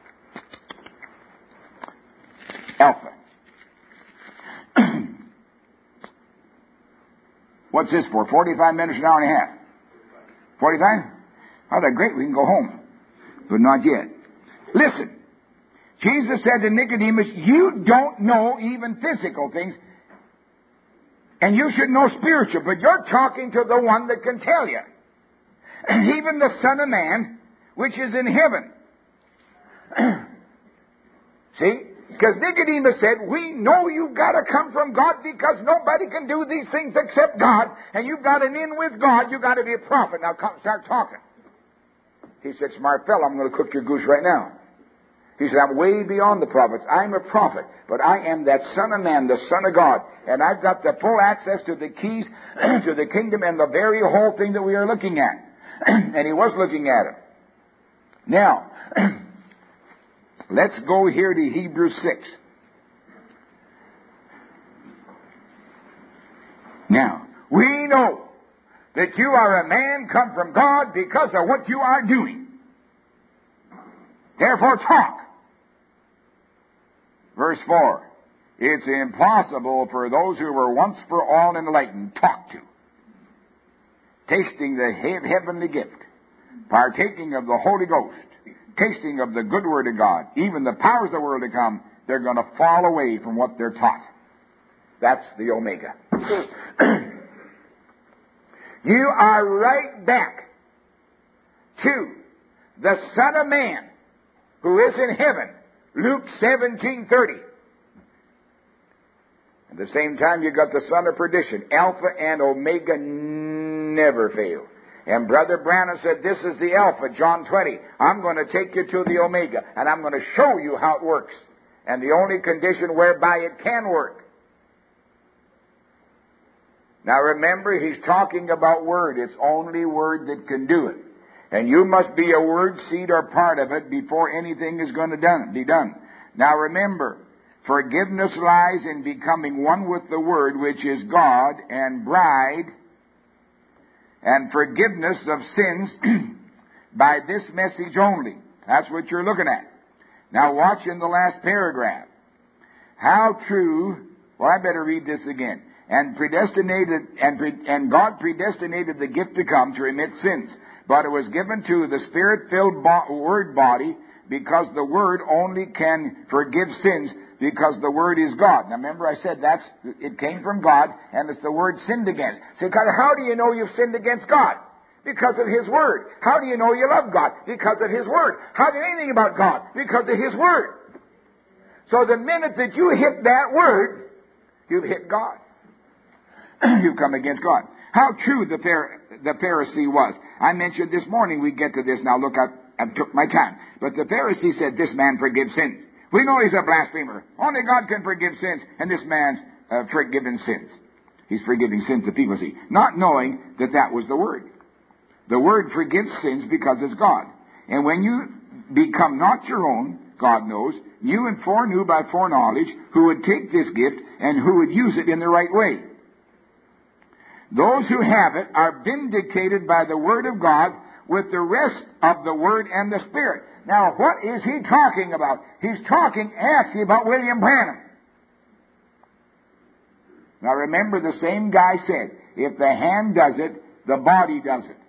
Alpha. What's this for? forty-five minutes, an hour and a half? forty-five? Oh, that's great. We can go home. But not yet. Listen. Jesus said to Nicodemus, you don't know even physical things, and you should know spiritual, but you're talking to the one that can tell you. Even the Son of Man, which is in heaven. See? Because Nicodemus said, we know you've got to come from God because nobody can do these things except God, and you've got an in with God, you've got to be a prophet. Now come, start talking. He said, smart fellow, I'm going to cook your goose right now. He said, I'm way beyond the prophets. I'm a prophet, but I am that Son of Man, the Son of God. And I've got the full access to the keys to the kingdom and the very whole thing that we are looking at. And he was looking at it. Now, let's go here to Hebrews six. Now, we know that you are a man come from God because of what you are doing. Therefore, talk. Verse four, it's impossible for those who were once for all enlightened, talk to, tasting the he- heavenly gift, partaking of the Holy Ghost, tasting of the good word of God, even the powers of the world to come, they're going to fall away from what they're taught. That's the Omega. You are right back to the Son of Man who is in heaven. Luke seventeen thirty. At the same time, you got the son of perdition. Alpha and Omega never fail. And Brother Branham said, this is the Alpha, John twenty. I'm going to take you to the Omega, and I'm going to show you how it works. And the only condition whereby it can work. Now remember, he's talking about Word. It's only Word that can do it. And you must be a Word seed or part of it before anything is going to done, be done. Now remember, forgiveness lies in becoming one with the Word, which is God and bride, and forgiveness of sins by this message only. That's what you're looking at. Now watch in the last paragraph. How true, well, I better read this again. And predestinated, and, pre, and God predestinated the gift to come to remit sins. But it was given to the Spirit-filled bo- Word body, because the Word only can forgive sins because the Word is God. Now remember I said that's it came from God, and it's the Word sinned against. So how do you know you've sinned against God? Because of His Word. How do you know you love God? Because of His Word. How do you know anything about God? Because of His Word. So the minute that you hit that Word, you've hit God. You've come against God. How true the, Phar- the Pharisee was. I mentioned this morning, we get to this. Now look, I, I took my time. But the Pharisee said, this man forgives sins. We know he's a blasphemer. Only God can forgive sins, and this man's uh, forgiven sins. He's forgiving sins to people, see. Not knowing that that was the Word. The Word forgives sins because it's God. And when you become not your own, God knows, new and foreknew by foreknowledge, who would take this gift and who would use it in the right way. Those who have it are vindicated by the Word of God with the rest of the Word and the Spirit. Now, what is he talking about? He's talking actually about William Branham. Now, remember, the same guy said, if the hand does it, the body does it.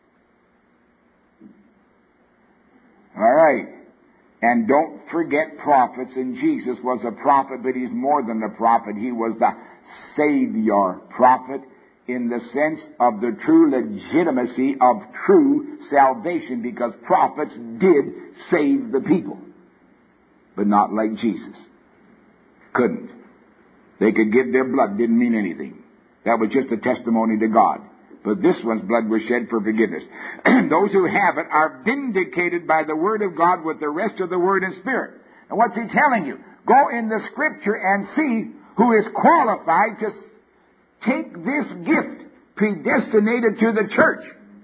All right. And don't forget prophets, and Jesus was a prophet, but he's more than a prophet. He was the Savior prophet, in the sense of the true legitimacy of true salvation, because prophets did save the people, but not like Jesus. Couldn't. They could give their blood, didn't mean anything. That was just a testimony to God. But this one's blood was shed for forgiveness. Those who have it are vindicated by the Word of God with the rest of the Word and Spirit. And what's he telling you? Go in the Scripture and see who is qualified to take this gift predestinated to the church.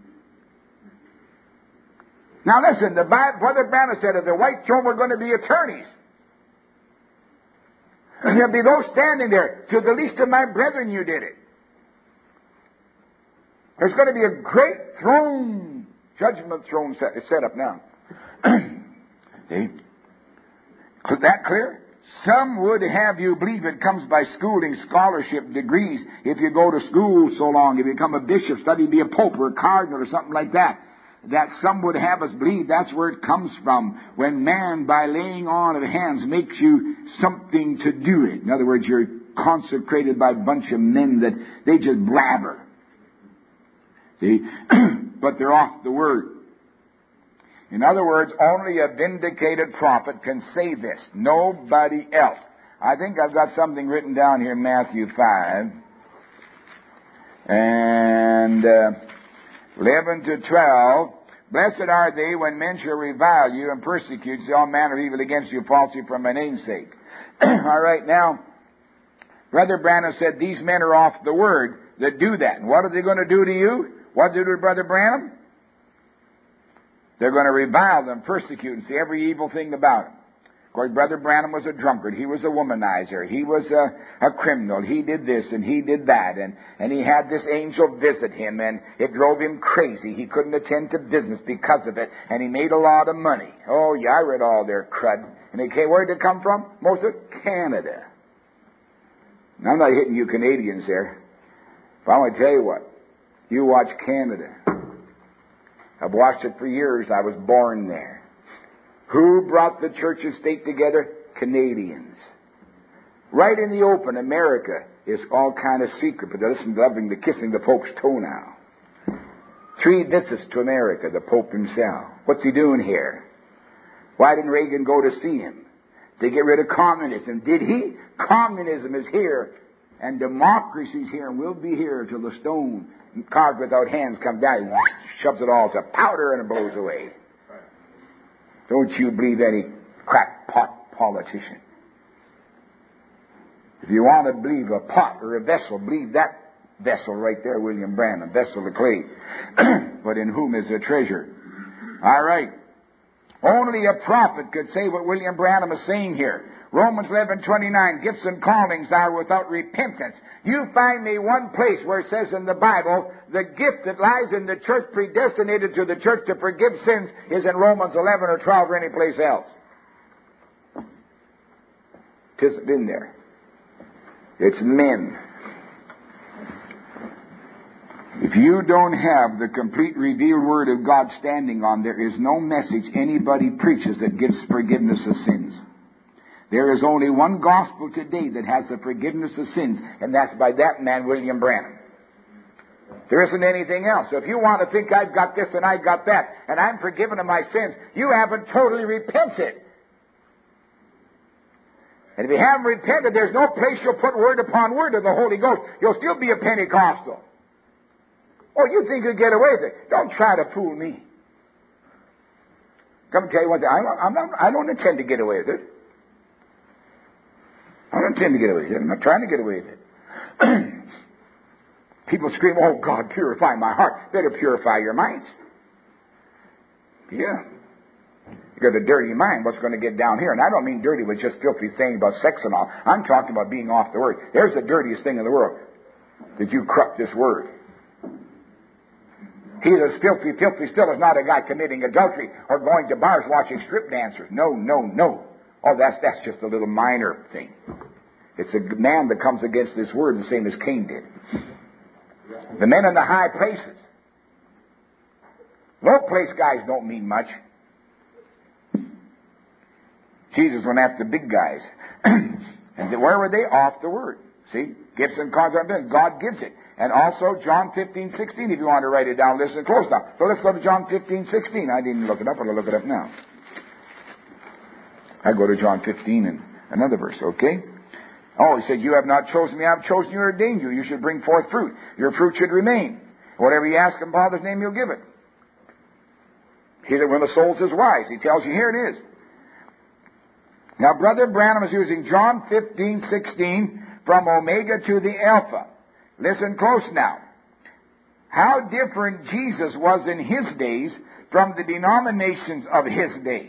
Now listen, the Bible, Brother Branham said if the white throne were going to be attorneys, there'll be those standing there. To the least of my brethren you did it. There's going to be a great throne, judgment throne set, set up now. See? Is that clear? Some would have you believe it comes by schooling, scholarship, degrees. If you go to school so long, if you become a bishop, study, be a pope or a cardinal or something like that, that some would have us believe that's where it comes from. When man, by laying on of hands, makes you something to do it. In other words, you're consecrated by a bunch of men that they just blabber. See? But they're off the Word. In other words, only a vindicated prophet can say this. Nobody else. I think I've got something written down here in Matthew five. And uh, eleven to twelve. Blessed are they when men shall revile you and persecute you, all manner of evil against you falsely for my name's sake. All right, now, Brother Branham said these men are off the Word that do that. And what are they going to do to you? What did they do to Brother Branham? They're going to revile them, persecute, and say every evil thing about him. Of course, Brother Branham was a drunkard. He was a womanizer. He was a, a criminal. He did this and he did that. And, and he had this angel visit him, and it drove him crazy. He couldn't attend to business because of it, and he made a lot of money. Oh, yeah, I read all their crud. And it came, where did it come from? Most of it, Canada. Now, I'm not hitting you Canadians there. But I want to tell you what. You watch Canada. I've watched it for years. I was born there. Who brought the church and state together? Canadians. Right in the open, America is all kind of secret, but they're loving the kissing the Pope's toe now. Three visits to America, the Pope himself. What's he doing here? Why didn't Reagan go to see him? To get rid of communism. Did he? Communism is here and democracy's here, and we'll be here till the stone carved without hands comes down, shoves it all to powder, and it blows away. Don't you believe any crackpot politician. If you want to believe a pot or a vessel, believe that vessel right there, William Branham, vessel of clay. But in whom is the treasure? All right. Only a prophet could say what William Branham is saying here. Romans eleven twenty-nine, gifts and callings are without repentance. You find me one place where it says in the Bible, the gift that lies in the church predestinated to the church to forgive sins is in Romans eleven or twelve or any place else. Tisn't in there. It's men. If you don't have the complete revealed Word of God standing on, there is no message anybody preaches that gives forgiveness of sins. There is only one gospel today that has the forgiveness of sins, and that's by that man, William Branham. There isn't anything else. So if you want to think I've got this and I've got that, and I'm forgiven of my sins, you haven't totally repented. And if you haven't repented, there's no place you'll put word upon word of the Holy Ghost. You'll still be a Pentecostal. Oh, you think you'll get away with it? Don't try to fool me. Come tell you one thing. I'm, I'm not, I don't intend to get away with it. I don't intend to get away with it. I'm not trying to get away with it. People scream, oh, God, purify my heart. Better purify your minds. Yeah. You got a dirty mind. What's going to get down here? And I don't mean dirty with just filthy things about sex and all. I'm talking about being off the Word. There's the dirtiest thing in the world. That you corrupt this Word. He that's filthy, filthy still is not a guy committing adultery or going to bars watching strip dancers. No, no, no. Oh, that's that's just a little minor thing. It's a man that comes against this Word the same as Cain did. The men in the high places. Low place guys don't mean much. Jesus went after the big guys. And where were they? Off the Word. See? Gifts and callings are business. God gives it. And also John fifteen sixteen, if you want to write it down, listen close now. So let's go to John fifteen sixteen. I didn't look it up, but I'll look it up now. I go to John fifteen and another verse, okay? Oh, he said, you have not chosen me, I have chosen you and ordained you. You should bring forth fruit. Your fruit should remain. Whatever you ask in Father's name, He'll give it. He that when the soul is wise, He tells you, here it is. Now, Brother Branham is using John fifteen sixteen from Omega to the Alpha. Listen close now. How different Jesus was in His days from the denominations of His day.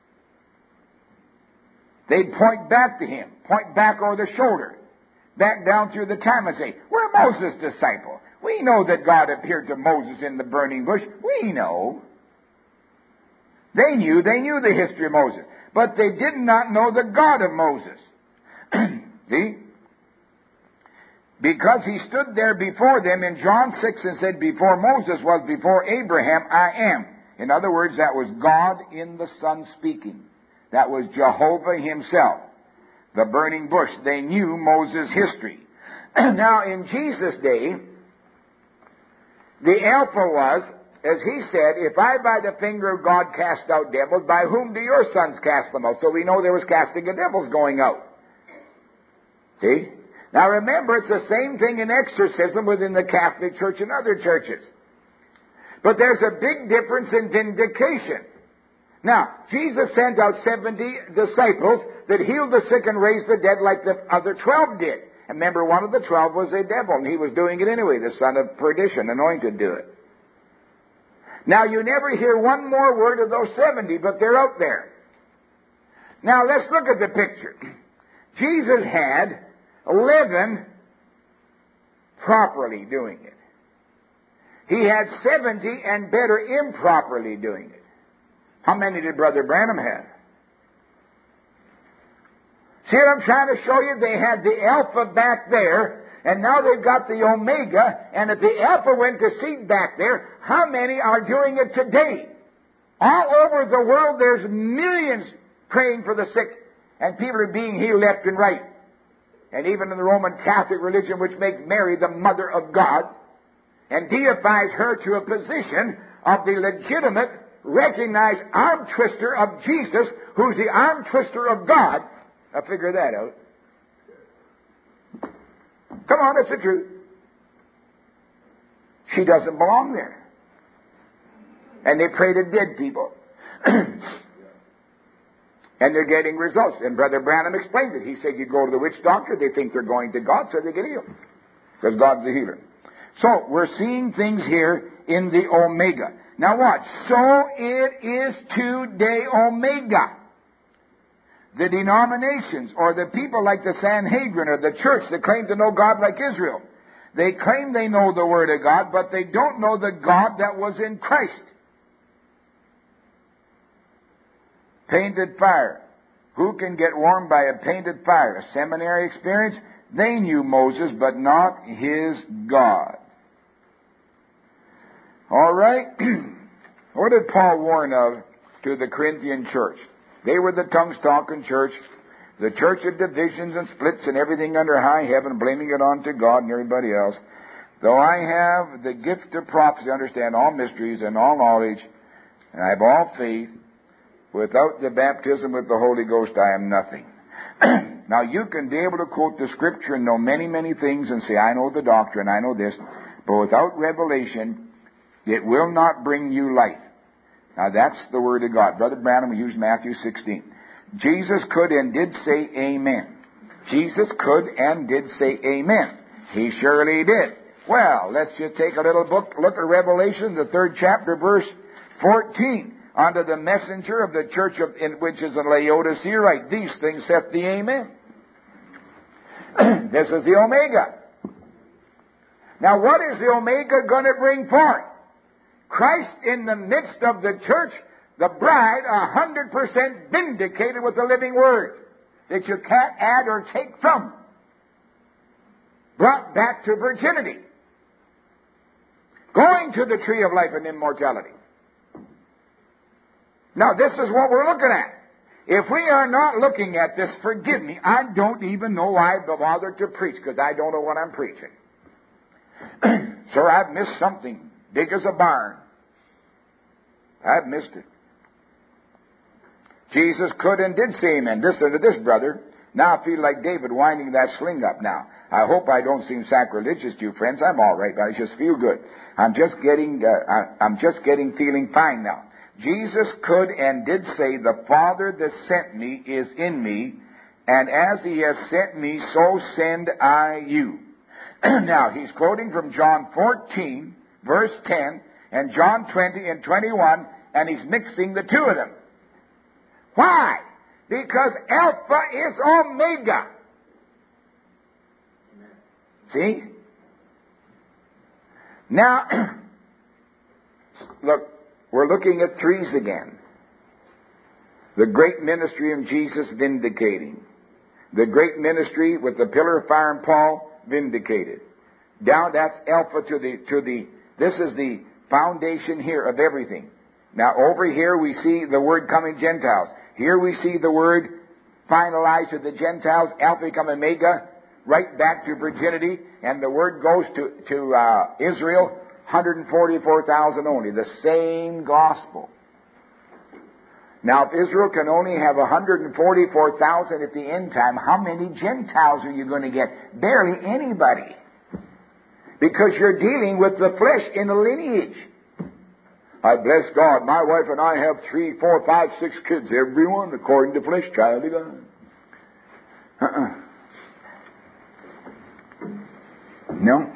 They'd point back to Him, point back over the shoulder, back down through the time and say, we're Moses' disciple. We know that God appeared to Moses in the burning bush. We know. They knew, they knew the history of Moses. But they did not know the God of Moses. See? Because He stood there before them in John six and said, before Moses was, before Abraham, I am. In other words, that was God in the Son speaking. That was Jehovah Himself. The burning bush. They knew Moses' history. Now, in Jesus' day, the Alpha was, as He said, if I by the finger of God cast out devils, by whom do your sons cast them out? So we know there was casting of devils going out. See? Now remember, it's the same thing in exorcism within the Catholic Church and other churches. But there's a big difference in vindication. Now, Jesus sent out seventy disciples that healed the sick and raised the dead like the other twelve did. And remember, one of the twelve was a devil, and he was doing it anyway, the son of perdition, anointed to do it. Now, you never hear one more word of those seventy, but they're out there. Now, let's look at the picture. Jesus had eleven properly doing it. He had seventy and better improperly doing it. How many did Brother Branham have? See what I'm trying to show you? They had the Alpha back there, and now they've got the Omega, and if the Alpha went to seed back there, how many are doing it today? All over the world, there's millions praying for the sick, and people are being healed left and right. And even in the Roman Catholic religion, which makes Mary the Mother of God, and deifies her to a position of the legitimate, recognized arm twister of Jesus, who's the arm twister of God. Now figure that out. Come on, that's the truth. She doesn't belong there. And they pray to dead people. And they're getting results. And Brother Branham explained it. He said, you go to the witch doctor, they think they're going to God, so they get healed. Because God's the healer. So, we're seeing things here in the Omega. Now watch. So it is today Omega. The denominations, or the people like the Sanhedrin, or the church that claim to know God like Israel, they claim they know the Word of God, but they don't know the God that was in Christ. Painted fire. Who can get warmed by a painted fire? A seminary experience? They knew Moses, but not his God. All right. What did Paul warn of to the Corinthian church? They were the tongues-talking church, the church of divisions and splits and everything under high heaven, blaming it on to God and everybody else. Though I have the gift of prophecy, understand all mysteries and all knowledge, and I have all faith, without the baptism with the Holy Ghost, I am nothing. Now, you can be able to quote the Scripture and know many, many things and say, I know the doctrine, I know this, but without revelation, it will not bring you life. Now, that's the Word of God. Brother Branham, we use Matthew sixteen. Jesus could and did say amen. Jesus could and did say amen. He surely did. Well, let's just take a little book, look at Revelation, the third chapter, verse fourteen. Unto the messenger of the church of, in, which is in Laodicea, write, these things saith the amen. This is the Omega. Now, what is the Omega going to bring forth? Christ in the midst of the church, the bride, a hundred percent vindicated with the living Word that you can't add or take from. Brought back to virginity. Going to the tree of life and immortality. Now, this is what we're looking at. If we are not looking at this, forgive me, I don't even know why I bothered to preach, because I don't know what I'm preaching. Sir, I've missed something big as a barn. I've missed it. Jesus could and did say amen. Listen to this, brother. Now I feel like David winding that sling up now. I hope I don't seem sacrilegious to you, friends. I'm all right, but I just feel good. I'm just getting, uh, I, I'm just getting feeling fine now. Jesus could and did say, the Father that sent me is in me, and as he has sent me, so send I you. Now, he's quoting from John fourteen, verse ten, and John twenty and twenty-one, and he's mixing the two of them. Why? Because Alpha is Omega. See? Now, look, we're looking at threes again. The great ministry of Jesus vindicating. The great ministry with the pillar of fire and Paul vindicated. Down, that's Alpha to the, to the, this is the foundation here of everything. Now over here we see the word coming Gentiles. Here we see the word finalized to the Gentiles, Alpha become Omega, right back to virginity, and the word goes to, to uh, Israel, one hundred forty-four thousand only. The same gospel. Now, if Israel can only have one hundred forty-four thousand at the end time, how many Gentiles are you going to get? Barely anybody. Because you're dealing with the flesh in the lineage. I bless God, my wife and I have three, four, five, six kids, everyone according to flesh, child of God. Uh-uh. No.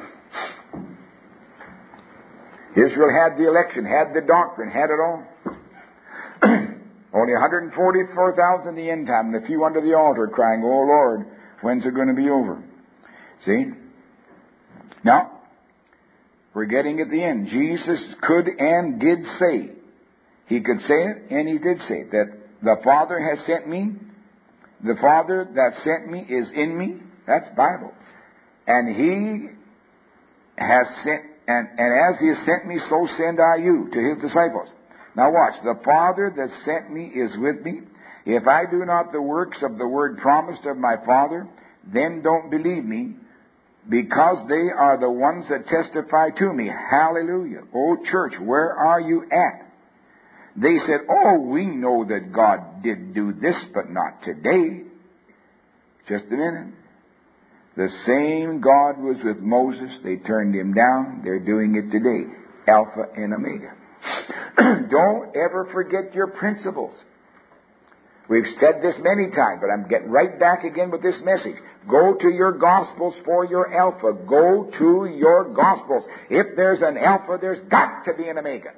Israel had the election, had the doctrine, had it all. Only one hundred forty-four thousand the end time, and a few under the altar crying, oh Lord, when's it going to be over? See? Now, we're getting at the end. Jesus could and did say, he could say it and he did say it, that the Father has sent me, the Father that sent me is in me. That's Bible. And he has sent, and, and as he has sent me, so send I you to his disciples. Now watch, the Father that sent me is with me. If I do not the works of the word promised of my Father, then don't believe me, because they are the ones that testify to me. Hallelujah. Oh church, where are you at? They said, oh, we know that God did do this, but not today. Just a minute. The same God was with Moses. They turned him down. They're doing it today. Alpha and Omega. Don't ever forget your principles. We've said this many times, but I'm getting right back again with this message. Go to your Gospels for your Alpha. Go to your Gospels. If there's an Alpha, there's got to be an Omega.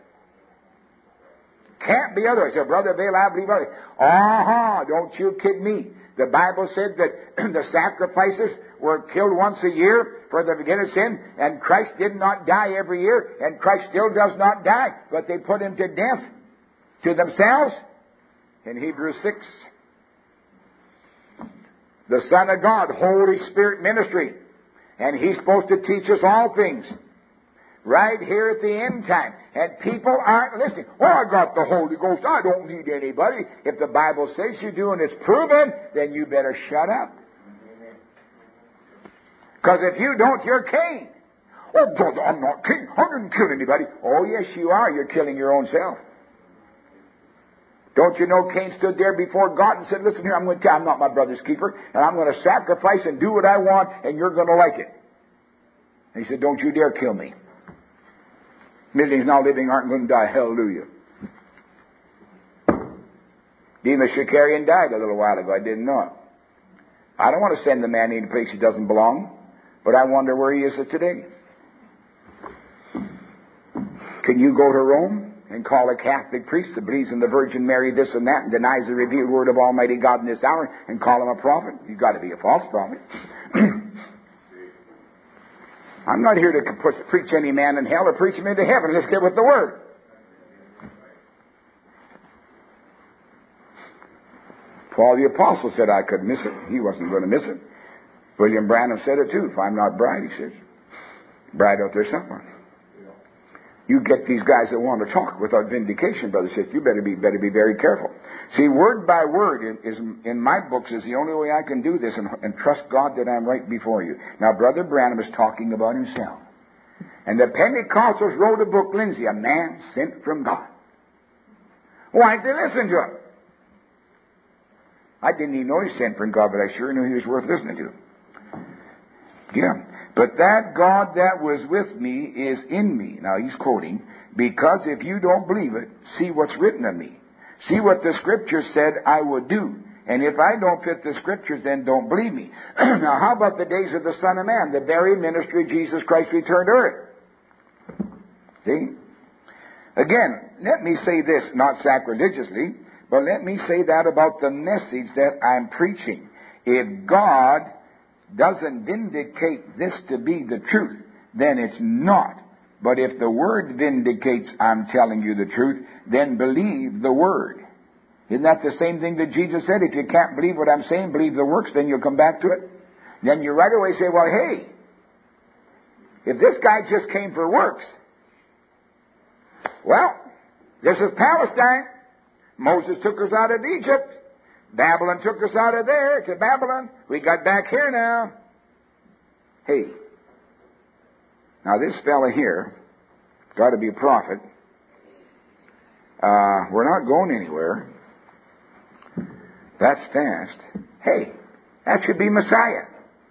Can't be otherwise. So, Brother Vail, I believe otherwise. Uh-huh, don't you kid me. The Bible said that the sacrifices were killed once a year for the beginning of sin, and Christ did not die every year, and Christ still does not die, but they put him to death to themselves. In Hebrews six, the Son of God, Holy Spirit ministry, and He's supposed to teach us all things right here at the end time. And people aren't listening. Well, I got the Holy Ghost. I don't need anybody. If the Bible says you do and it's proven, then you better shut up. Because if you don't, you're Cain. Oh, brother, I'm not Cain. I didn't kill anybody. Oh, yes, you are. You're killing your own self. Don't you know Cain stood there before God and said, listen here, I'm going to tell you, I'm not my brother's keeper, and I'm going to sacrifice and do what I want, and you're going to like it. And he said, don't you dare kill me. Millions now living aren't going to die. Hallelujah. Demas Shakarian died a little while ago. I didn't know it. I don't want to send the man in a place he doesn't belong, but I wonder where he is today. Can you go to Rome and call a Catholic priest that believes in the Virgin Mary, this and that, and denies the revealed word of Almighty God in this hour, and call him a prophet? You've got to be a false prophet. I'm not here to push, preach any man in hell or preach him into heaven. Let's get with the word. Paul the Apostle said I could miss it. He wasn't going to miss it. William Branham said it too. If I'm not bride, he says, bride out there somewhere. You get these guys that want to talk without vindication, brother, says you better be better be very careful. See, word by word is in my books is the only way I can do this and, and trust God that I'm right before you. Now, Brother Branham is talking about himself. And the Pentecostals wrote a book, Lindsay, A Man Sent from God. Why didn't they listen to him? I didn't even know he sent from God, but I sure knew he was worth listening to. Yeah. But that God that was with me is in me. Now he's quoting, because if you don't believe it, see what's written of me. See what the Scripture said I would do. And if I don't fit the Scriptures, then don't believe me. Now how about the days of the Son of Man, the very ministry of Jesus Christ returned to earth? See? Again, let me say this, not sacrilegiously, but let me say that about the message that I'm preaching. If God doesn't vindicate this to be the truth, then it's not. But if the Word vindicates I'm telling you the truth, then believe the Word. Isn't that the same thing that Jesus said? If you can't believe what I'm saying, believe the works, then you'll come back to it. Then you right away say, well, hey, if this guy just came for works, well, this is Palestine. Moses took us out of Egypt. Babylon took us out of there to Babylon. We got back here now. Hey, now this fella here, got to be a prophet. Uh, we're not going anywhere. That's fast. Hey, that should be Messiah.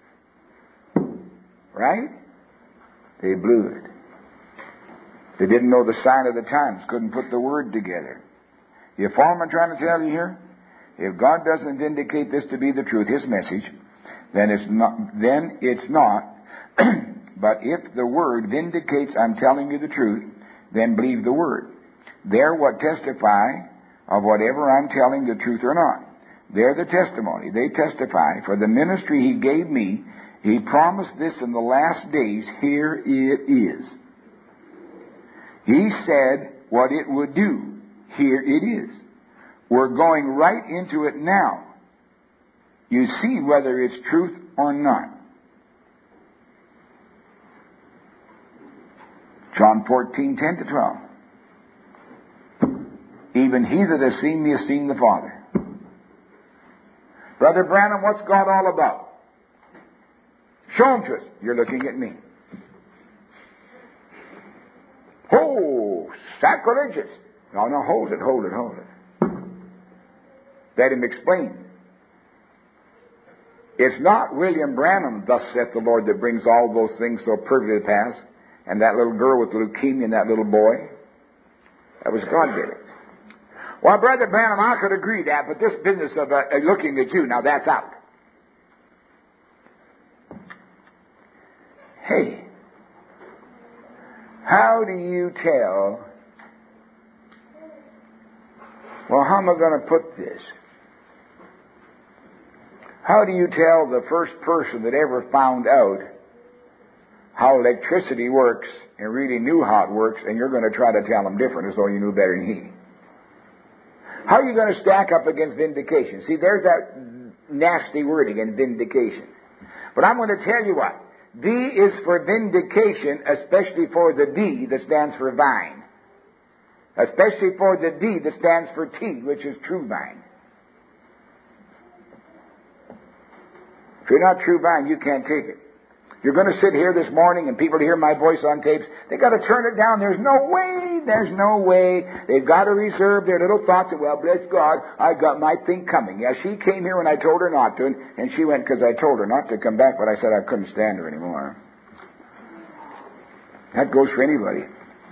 Right? They blew it. They didn't know the sign of the times, couldn't put the word together. You follow what I'm trying to tell you here? If God doesn't vindicate this to be the truth, His message, then it's not, then it's not. But if the Word vindicates I'm telling you the truth, then believe the Word. They're what testify of whatever I'm telling the truth or not. They're the testimony. They testify. For the ministry He gave me, He promised this in the last days. Here it is. He said what it would do. Here it is. We're going right into it now. You see whether it's truth or not. John fourteen, ten to twelve. Even he that has seen me has seen the Father. Brother Branham, what's God all about? Show him to us. You're looking at me. Oh, sacrilegious. No, no, hold it, hold it, hold it. Let him explain. It's not William Branham, thus saith the Lord, that brings all those things so perfectly to pass, and that little girl with leukemia and that little boy. That was God did it. Well, Brother Branham, I could agree that, but this business of uh, looking at you, now that's out. Hey, how do you tell? Well, how am I going to put this? How do you tell the first person that ever found out how electricity works and really knew how it works, and you're going to try to tell him different as though you knew better than he? How are you going to stack up against vindication? See, there's that nasty word again, vindication. But I'm going to tell you what. V is for vindication, especially for the D that stands for vine. Especially for the D that stands for T, which is true vine. If you're not true vine, you can't take it. You're going to sit here this morning and people to hear my voice on tapes, they got to turn it down. There's no way, there's no way. They've got to reserve their little thoughts of, well, bless God, I got my thing coming. Yeah, she came here when I told her not to, and, and she went because I told her not to come back, but I said I couldn't stand her anymore. That goes for anybody.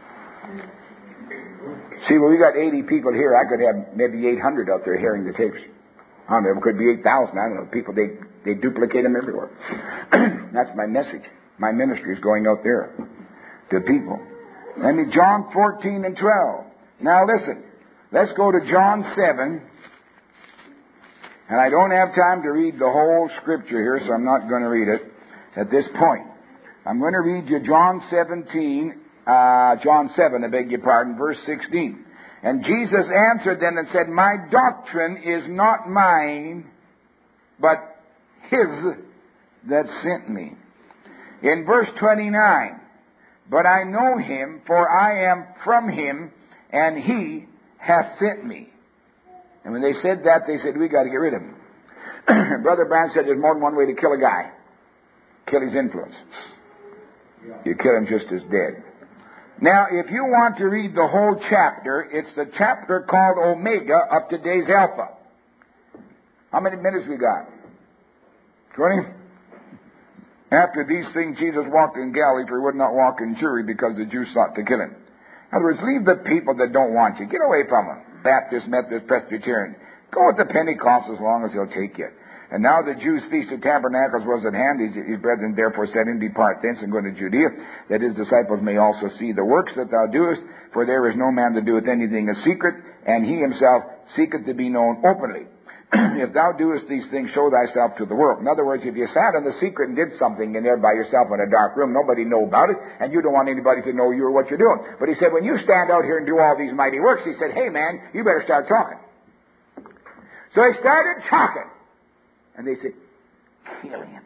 See, well, we got eighty people here. I could have maybe eight hundred out there hearing the tapes. I don't know, it could be eight thousand. I don't know. People, they, they duplicate them everywhere. That's my message. My ministry is going out there to people. Let me, John fourteen and twelve. Now listen, let's go to John seven. And I don't have time to read the whole scripture here, so I'm not going to read it at this point. I'm going to read you John seventeen, uh, John seven, I beg your pardon, verse sixteen. And Jesus answered them and said, my doctrine is not mine, but his that sent me. In verse twenty-nine, but I know him, for I am from him, and he hath sent me. And when they said that, they said, we got to get rid of him. Brother Branham said there's more than one way to kill a guy. Kill his influence. You kill him just as dead. Now, if you want to read the whole chapter, it's the chapter called Omega up to today's Alpha. How many minutes we got? Twenty? After these things, Jesus walked in Galilee, for he would not walk in Jewry, because the Jews sought to kill him. In other words, leave the people that don't want you. Get away from them. Baptist, Methodist, Presbyterian. Go with the Pentecost as long as they'll take you. And now the Jews' Feast of Tabernacles was at hand. His, his brethren therefore said him, depart thence and go to Judea, that his disciples may also see the works that thou doest. For there is no man that doeth anything in secret, and he himself seeketh to be known openly. If thou doest these things, show thyself to the world. In other words, if you sat in the secret and did something in there by yourself in a dark room, nobody know about it, and you don't want anybody to know you or what you're doing. But he said, when you stand out here and do all these mighty works, he said, hey man, you better start talking. So he started talking. And they said, kill him.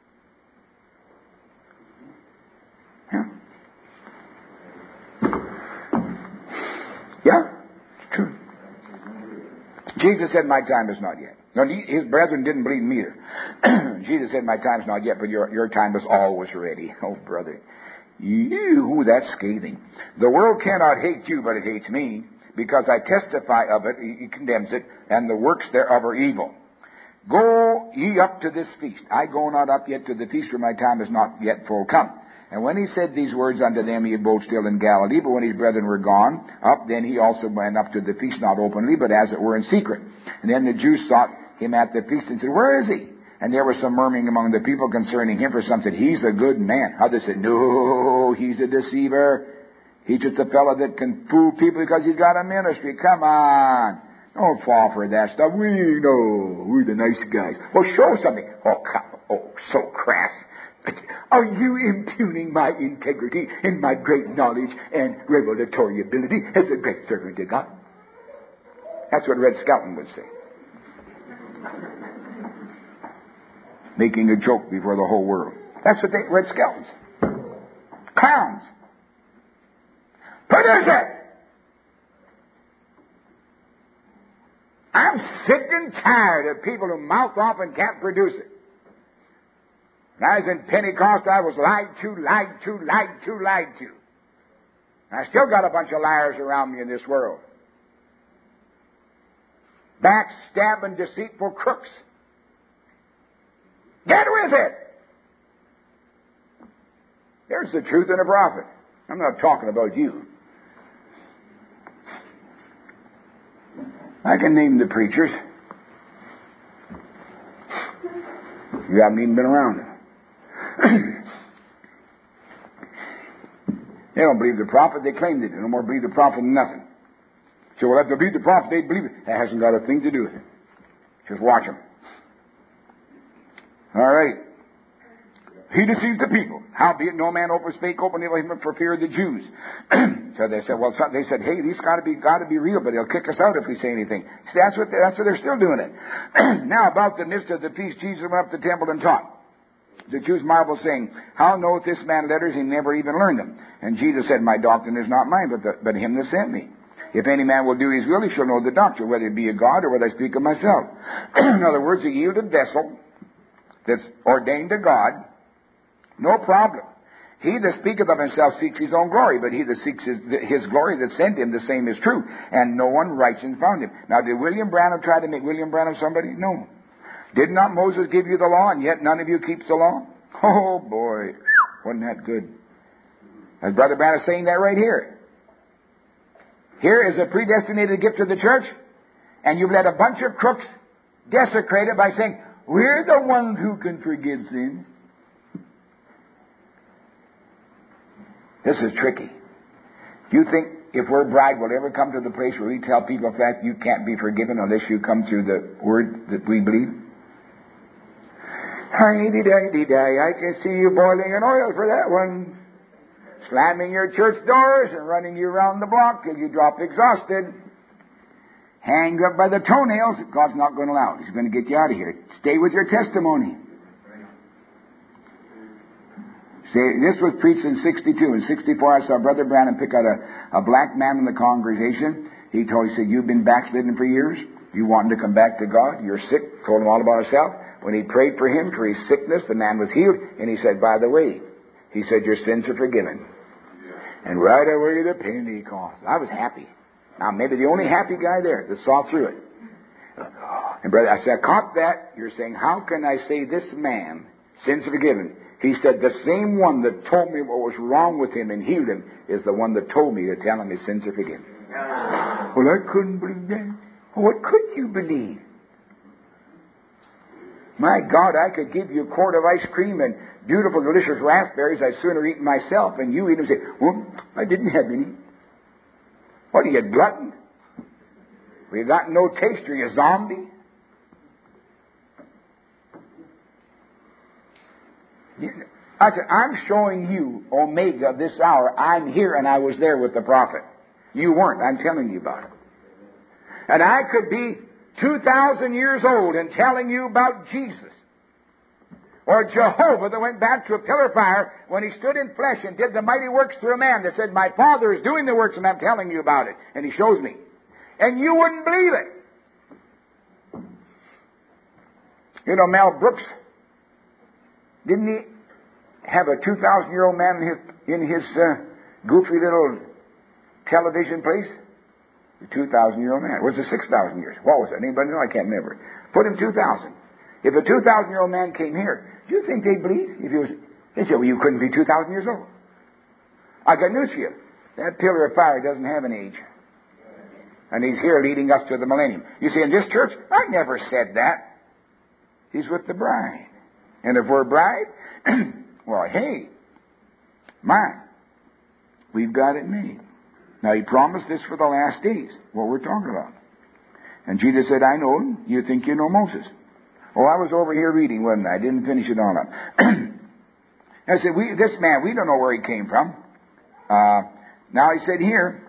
Huh? Yeah, it's true. Jesus said, my time is not yet. No, his brethren didn't believe him either. Jesus said, my time's not yet, but your, your time is always ready. Oh, brother. You, that's scathing. The world cannot hate you, but it hates me, because I testify of it, he condemns it, and the works thereof are evil. Go ye up to this feast. I go not up yet to the feast, for my time is not yet full come. And when he said these words unto them, he abode still in Galilee. But when his brethren were gone up, then he also went up to the feast, not openly, but as it were in secret. And then the Jews sought him at the feast and said, where is he? And there was some murmuring among the people concerning him, for some said, he's a good man. Others said, no, he's a deceiver. He's just a fellow that can fool people because he's got a ministry. Come on. Don't fall for that stuff. We know. We're the nice guys. Well, show something. Oh, come. Oh, so crass. Are you impugning my integrity and my great knowledge and revelatory ability as a great servant of God? That's what Red Skelton would say. Making a joke before the whole world. That's what they, Red Skeltons. Clowns. Produce it! I'm sick and tired of people who mouth off and can't produce it. When I was in Pentecost, I was lied to, lied to, lied to, lied to. And I still got a bunch of liars around me in this world. Backstabbing, deceitful crooks. Get with it. There's the truth in a prophet. I'm not talking about you. I can name the preachers. You haven't even been around them. They don't believe the prophet. They claim they do. No more believe the prophet than nothing. So, well, if they believe the prophet, they believe it. That hasn't got a thing to do with it. Just watch them. All right. He deceives the people. Howbeit no man openly spake openly with him for fear of the Jews. So they said, well, so they said, hey, these got to be got to be real, but he'll kick us out if we say anything. See, that's what they, that's what they're still doing it. Now about the midst of the feast, Jesus went up to the temple and taught. The Jews marveled, saying, how knoweth this man letters? He never even learned them. And Jesus said, my doctrine is not mine, but the, but him that sent me. If any man will do his will, he shall know the doctrine, whether it be a God or whether I speak of myself. In other words, a yielded vessel that's ordained to God, no problem. He that speaketh of himself seeks his own glory, but he that seeks his, his glory that sent him, the same is true. And no one righteous found him. Now, did William Branham try to make William Branham somebody? No. Did not Moses give you the law, and yet none of you keeps the law? Oh, boy. Wasn't that good? As Brother Branham is saying that right here. Here is a predestinated gift to the church, and you've let a bunch of crooks desecrate it by saying, we're the ones who can forgive sins. This is tricky. Do you think if we're bride, we'll ever come to the place where we tell people that you can't be forgiven unless you come through the word that we believe? Hi-de-di-de-di, I can see you boiling in oil for that one. Slamming your church doors and running you around the block till you drop exhausted. Hanged up by the toenails. God's not going to allow it. He's going to get you out of here. Stay with your testimony. See, this was preached in sixty-two. In sixty-four, I saw Brother Branham pick out a, a black man in the congregation. He told, he said, you've been backslidden for years. You want him to come back to God. You're sick. Told him all about himself. When he prayed for him, for his sickness, the man was healed. And he said, by the way, he said, your sins are forgiven. And right away, the Pentecost. I was happy. Now, maybe the only happy guy there that saw through it. And brother, I said, I caught that. You're saying, how can I say this man, sins are forgiven? He said, the same one that told me what was wrong with him and healed him is the one that told me to tell him his sins are forgiven. Well, I couldn't believe that. What could you believe? My God, I could give you a quart of ice cream and beautiful, delicious raspberries I'd sooner eat myself, and you eat them and say, well, I didn't have any. What are you, glutton? Well, you got no taste, are you, zombie? I said, I'm showing you, Omega, this hour. I'm here, and I was there with the prophet. You weren't. I'm telling you about it. And I could be two thousand years old and telling you about Jesus. Or Jehovah that went back to a pillar of fire when he stood in flesh and did the mighty works through a man that said, my Father is doing the works and I'm telling you about it. And he shows me. And you wouldn't believe it. You know, Mel Brooks, didn't he have a two thousand year old man in his, in his uh, goofy little television place? A two thousand year old man. Was it six thousand years? What was it? Anybody know? I can't remember. Put him two thousand. If a two thousand year old man came here, do you think they'd believe? If he was, they'd say, well, you couldn't be two thousand years old. I got news for you. That pillar of fire doesn't have an age. And he's here leading us to the millennium. You see, in this church, I never said that. He's with the bride. And if we're a bride, well, hey, man, we've got it made. Now, he promised this for the last days, what we're talking about. And Jesus said, I know him. You think you know Moses. Oh, I was over here reading, wasn't I? I didn't finish it all up. I said, we, this man, we don't know where he came from. Uh, now, he said here,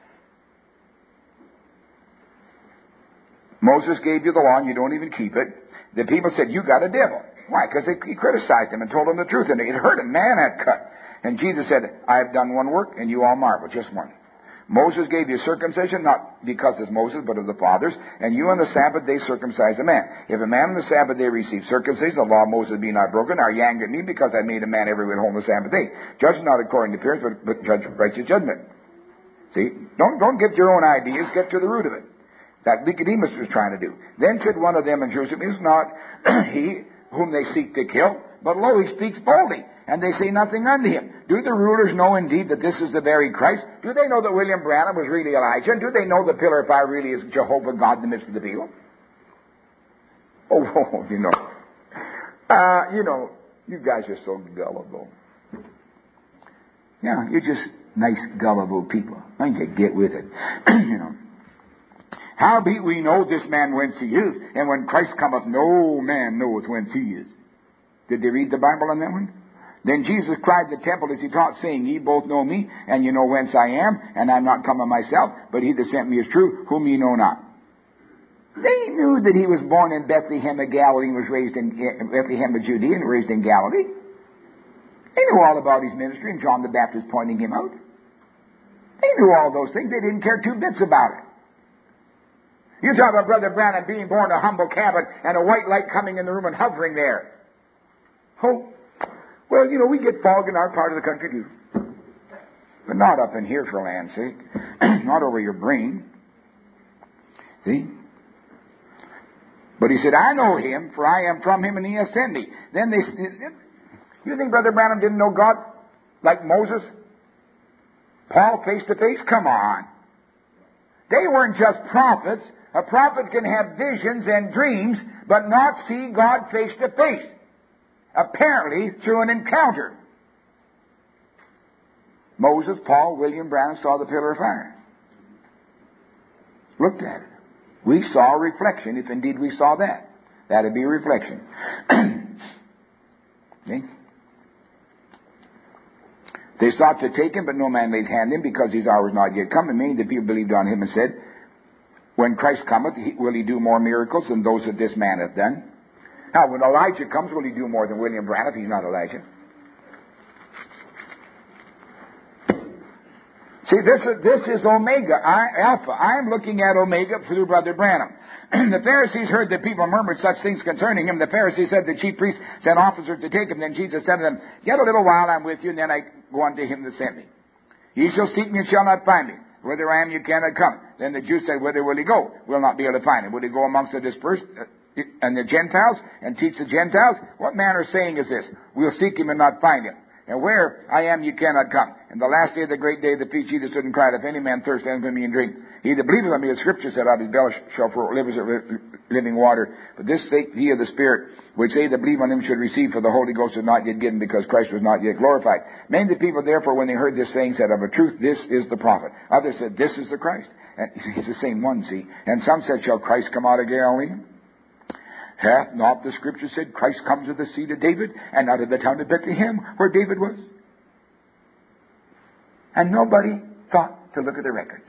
Moses gave you the law and you don't even keep it. The people said, you got a devil. Why? Because he criticized him and told him the truth. And it hurt him. Man had cut. And Jesus said, I have done one work and you all marvel. Just one. Moses gave you circumcision, not because it's Moses, but of the fathers. And you on the Sabbath day circumcise a man. If a man on the Sabbath day receives circumcision, the law of Moses be not broken. Are ye angry at me because I made a man every whit whole on the Sabbath day? Judge not according to appearance, but, but judge righteous judgment. See? Don't, don't get your own ideas. Get to the root of it. That Nicodemus was trying to do. Then said one of them in Jerusalem, is not he whom they seek to kill, but lo, he speaks boldly, and they say nothing unto him. Do the rulers know indeed that this is the very Christ? Do they know that William Branham was really Elijah? And do they know the pillar of fire really is Jehovah God in the midst of the people? Oh, oh you know. Uh, you know, you guys are so gullible. Yeah, you're just nice, gullible people. Why don't you get with it? You know. Howbeit we know this man whence he is, and when Christ cometh, no man knoweth whence he is. Did they read the Bible on that one? Then Jesus cried in the temple as he taught, saying, Ye both know me, and you know whence I am, and I'm not come of myself, but he that sent me is true, whom ye know not. They knew that he was born in Bethlehem of Galilee, was raised in Bethlehem of Judea, and raised in Galilee. They knew all about his ministry, and John the Baptist pointing him out. They knew all those things. They didn't care two bits about it. You talk about Brother Branham being born in a humble cabin and a white light coming in the room and hovering there. Oh, well, you know, we get fog in our part of the country too. But not up in here, for land's sake. Not over your brain. See? But he said, I know him, for I am from him, and he has sent me. Then they... You think Brother Branham didn't know God like Moses? Paul face to face? Come on. They weren't just prophets. A prophet can have visions and dreams, but not see God face to face. Apparently through an encounter. Moses, Paul, William Branham saw the pillar of fire. Looked at it. We saw a reflection, if indeed we saw that. That'd be a reflection. See? They sought to take him, but no man laid hand on him, because his hour was not yet come. And many of the people believed on him and said, When Christ cometh, he, will he do more miracles than those that this man hath done? Now, when Elijah comes, will he do more than William Branham? He's not Elijah. See, this is, this is Omega, I, Alpha. I'm looking at Omega through Brother Branham. The Pharisees heard that people murmured such things concerning him. The Pharisees said the chief priests sent officers to take him. Then Jesus said to them, Yet a little while I'm with you, and then I go unto him that sent me. Ye shall seek me and shall not find me. Whither I am, you cannot come. Then the Jews said, Whither will he go? We'll not be able to find him. Will he go amongst the dispersed uh, and the Gentiles and teach the Gentiles? What manner of saying is this? We'll seek him and not find him. And where I am, you cannot come. And the last day of the great day of the feast, Jesus stood and cried, If any man thirst, enter unto me and drink. He that believeth on me, as Scripture said, out of his belly shall flow rivers of living water. For this sake he of the Spirit, which they that believe on him should receive, for the Holy Ghost is not yet given, because Christ was not yet glorified. Many of the people, therefore, when they heard this saying, said, Of a truth, this is the prophet. Others said, This is the Christ. And he's the same one, see. And some said, Shall Christ come out of Galilee? Hath not the Scripture said, Christ comes of the seed of David, and out of the town of Bethlehem, where David was? And nobody thought to look at the records.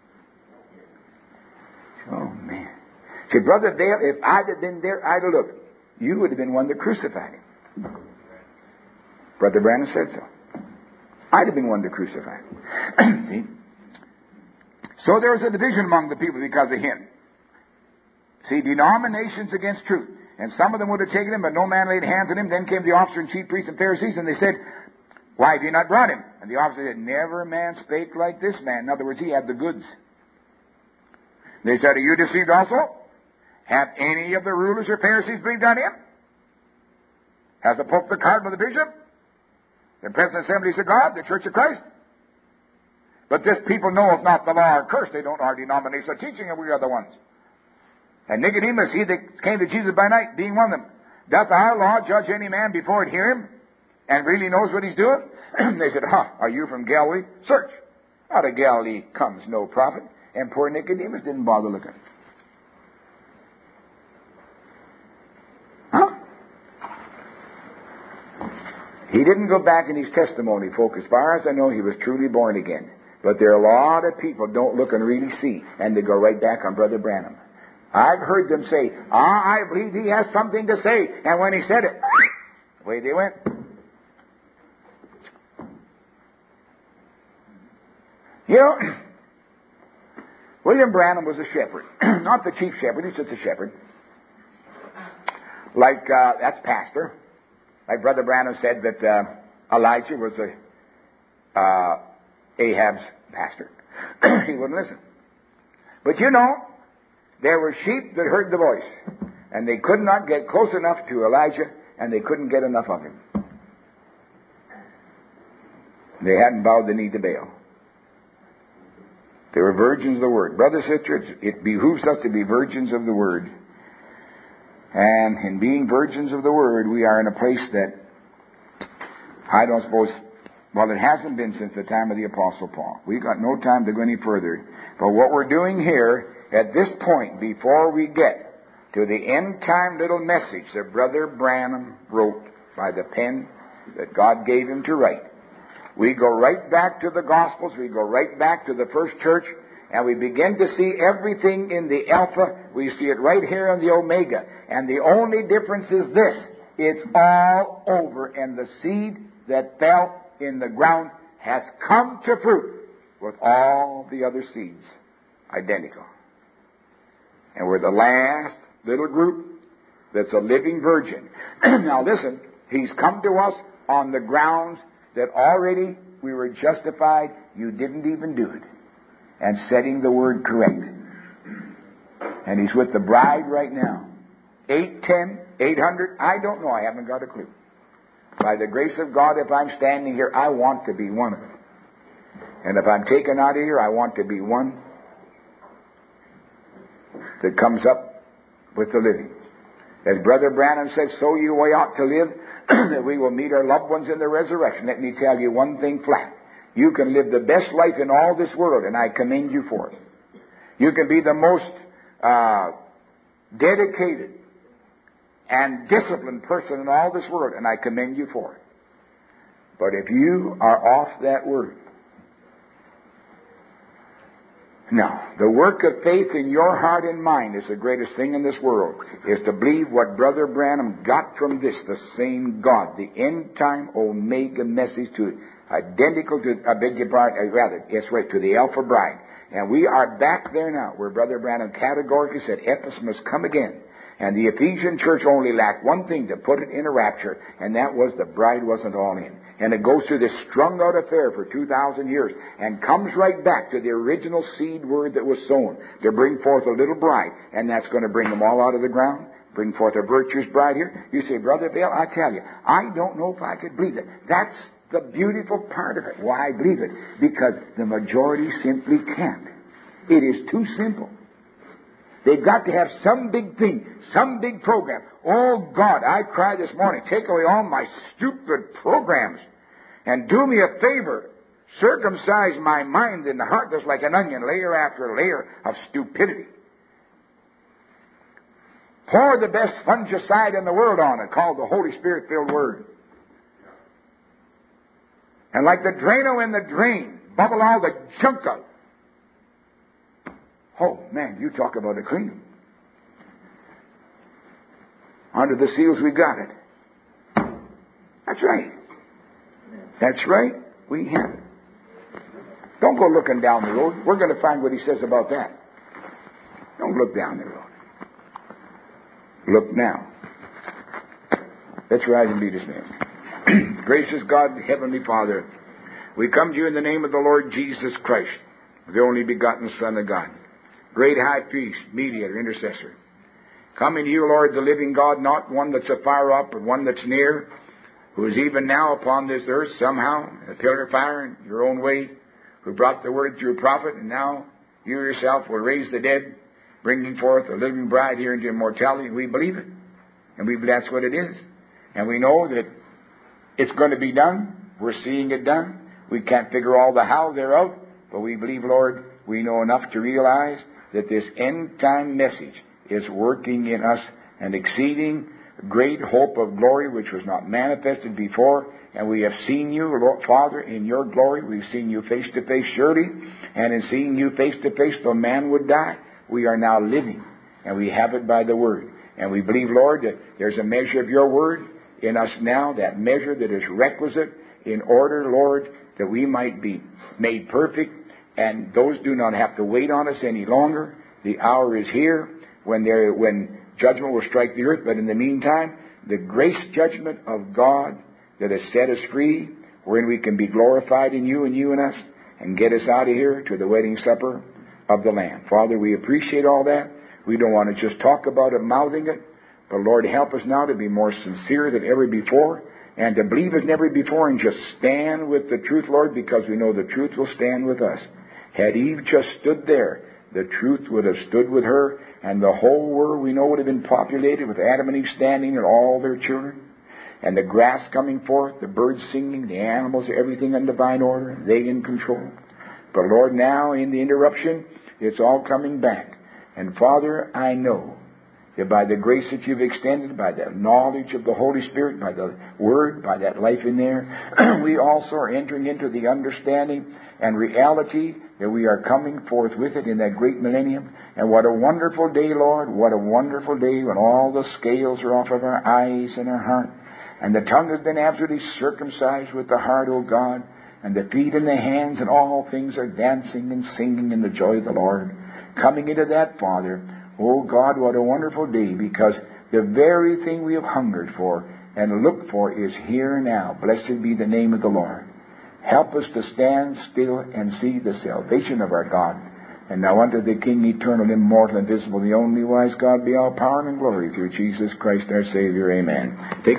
Oh, man. Say, Brother Dale, if I'd have been there, I'd have looked. You would have been one that crucified him. Brother Branham said so. I'd have been one to crucify him. See? So there was a division among the people because of him. See, denominations against truth. And some of them would have taken him, but no man laid hands on him. Then came the officer and chief priests and Pharisees, and they said, Why have you not brought him? And the officer said, Never man spake like this man. In other words, he had the goods. They said, Are you deceived also? Have any of the rulers or Pharisees believed on him? Has the Pope, the Cardinal, the Bishop, the President of the Assemblies of God, the Church of Christ? But this people knoweth not the law or curse. They don't know our denominational teaching, and we are the ones. And Nicodemus, he that came to Jesus by night, being one of them, Doth our law judge any man before it hear him, and really knows what he's doing? They said, Ha, are you from Galilee? Search. Out of Galilee comes no prophet. And poor Nicodemus didn't bother looking. Huh? He didn't go back in his testimony, folks. As far as I know, he was truly born again. But there are a lot of people don't look and really see, and they go right back on Brother Branham. I've heard them say, ah, I believe he has something to say. And when he said it, away they went. You know, William Branham was a shepherd. Not the chief shepherd, he's just a shepherd. Like, uh, that's pastor. Like Brother Branham said that uh, Elijah was a, uh, Ahab's pastor. He wouldn't listen. But you know, there were sheep that heard the voice. And they could not get close enough to Elijah, and they couldn't get enough of him. They hadn't bowed the knee to Baal. They were virgins of the Word. Brothers and sisters, it behooves us to be virgins of the Word. And in being virgins of the Word, we are in a place that I don't suppose, well, it hasn't been since the time of the Apostle Paul. We've got no time to go any further. But what we're doing here, at this point, before we get to the end-time little message that Brother Branham wrote by the pen that God gave him to write, we go right back to the Gospels, we go right back to the first church, and we begin to see everything in the Alpha. We see it right here in the Omega. And the only difference is this: it's all over, and the seed that fell in the ground has come to fruit with all the other seeds identical. And we're the last little group that's a living virgin. Now listen, he's come to us on the grounds that already we were justified. You didn't even do it. And setting the word correct. And he's with the bride right now. Eight, ten, eight hundred, I don't know. I haven't got a clue. By the grace of God, if I'm standing here, I want to be one of them. And if I'm taken out of here, I want to be one that comes up with the living. As Brother Branham said, so you way ought to live, that we will meet our loved ones in the resurrection. Let me tell you one thing flat. You can live the best life in all this world, and I commend you for it. You can be the most uh, dedicated and disciplined person in all this world, and I commend you for it. But if you are off that word, now, the work of faith in your heart and mind is the greatest thing in this world, is to believe what Brother Branham got from this, the same God, the end-time Omega message to it, identical to, I beg your pardon, rather, yes, right, to the Alpha Bride. And we are back there now, where Brother Branham categorically said, Ephesus must come again. And the Ephesian church only lacked one thing to put it in a rapture, and that was the bride wasn't all in. And it goes through this strung-out affair for two thousand years and comes right back to the original seed word that was sown to bring forth a little bride, and that's going to bring them all out of the ground, bring forth a virtuous bride here. You say, Brother Bill, I tell you, I don't know if I could believe it. That's the beautiful part of it. Why I believe it? Because the majority simply can't. It is too simple. They've got to have some big thing, some big program. Oh, God, I cried this morning, take away all my stupid programs and do me a favor. Circumcise my mind and the heart that's like an onion, layer after layer of stupidity. Pour the best fungicide in the world on it, called the Holy Spirit-filled Word. And like the Drano in the drain, bubble all the junk out. Oh, man, you talk about a cleaning. Under the seals, we got it. That's right. That's right. We have it. Don't go looking down the road. We're going to find what he says about that. Don't look down the road. Look now. Let's rise and be dismissed. Gracious God, Heavenly Father, we come to you in the name of the Lord Jesus Christ, the only begotten Son of God, great high priest, mediator, intercessor. Coming to you, Lord, the living God, not one that's afar off, but one that's near, who is even now upon this earth somehow, in a pillar of fire in your own way, who brought the word through a prophet, and now you yourself will raise the dead, bringing forth a living bride here into immortality. We believe it. And we believe that's what it is. And we know that it's going to be done. We're seeing it done. We can't figure all the how thereof, but we believe, Lord, we know enough to realize that this end-time message is working in us an exceeding great hope of glory which was not manifested before. And we have seen you, Lord, Father, in your glory. We've seen you face to face, surely. And in seeing you face to face, though man would die, we are now living. And we have it by the word. And we believe, Lord, that there's a measure of your word in us now, that measure that is requisite in order, Lord, that we might be made perfect. And those do not have to wait on us any longer. The hour is here when there, when judgment will strike the earth. But in the meantime, the grace judgment of God that has set us free, wherein we can be glorified in you and you in us, and get us out of here to the wedding supper of the Lamb. Father, we appreciate all that. We don't want to just talk about it, mouthing it, But Lord, help us now to be more sincere than ever before, and to believe as never before, and just stand with the truth, Lord, because we know the truth will stand with us. Had Eve just stood there, the truth would have stood with her, and the whole world, we know, would have been populated with Adam and Eve standing and all their children, and the grass coming forth, the birds singing, the animals, everything in divine order, they in control. But Lord, now in the interruption, it's all coming back. And Father, I know that by the grace that you've extended, by the knowledge of the Holy Spirit, by the Word, by that life in there, we also are entering into the understanding and reality that we are coming forth with it in that great millennium. And what a wonderful day, Lord, what a wonderful day when all the scales are off of our eyes and our heart, and the tongue has been absolutely circumcised with the heart, O God, and the feet and the hands and all things are dancing and singing in the joy of the Lord. Coming into that, Father, oh God, what a wonderful day, because the very thing we have hungered for and looked for is here now. Blessed be the name of the Lord. Help us to stand still and see the salvation of our God. And now unto the King, eternal, immortal, invisible, the only wise God, be all power and glory through Jesus Christ our Savior. Amen. Take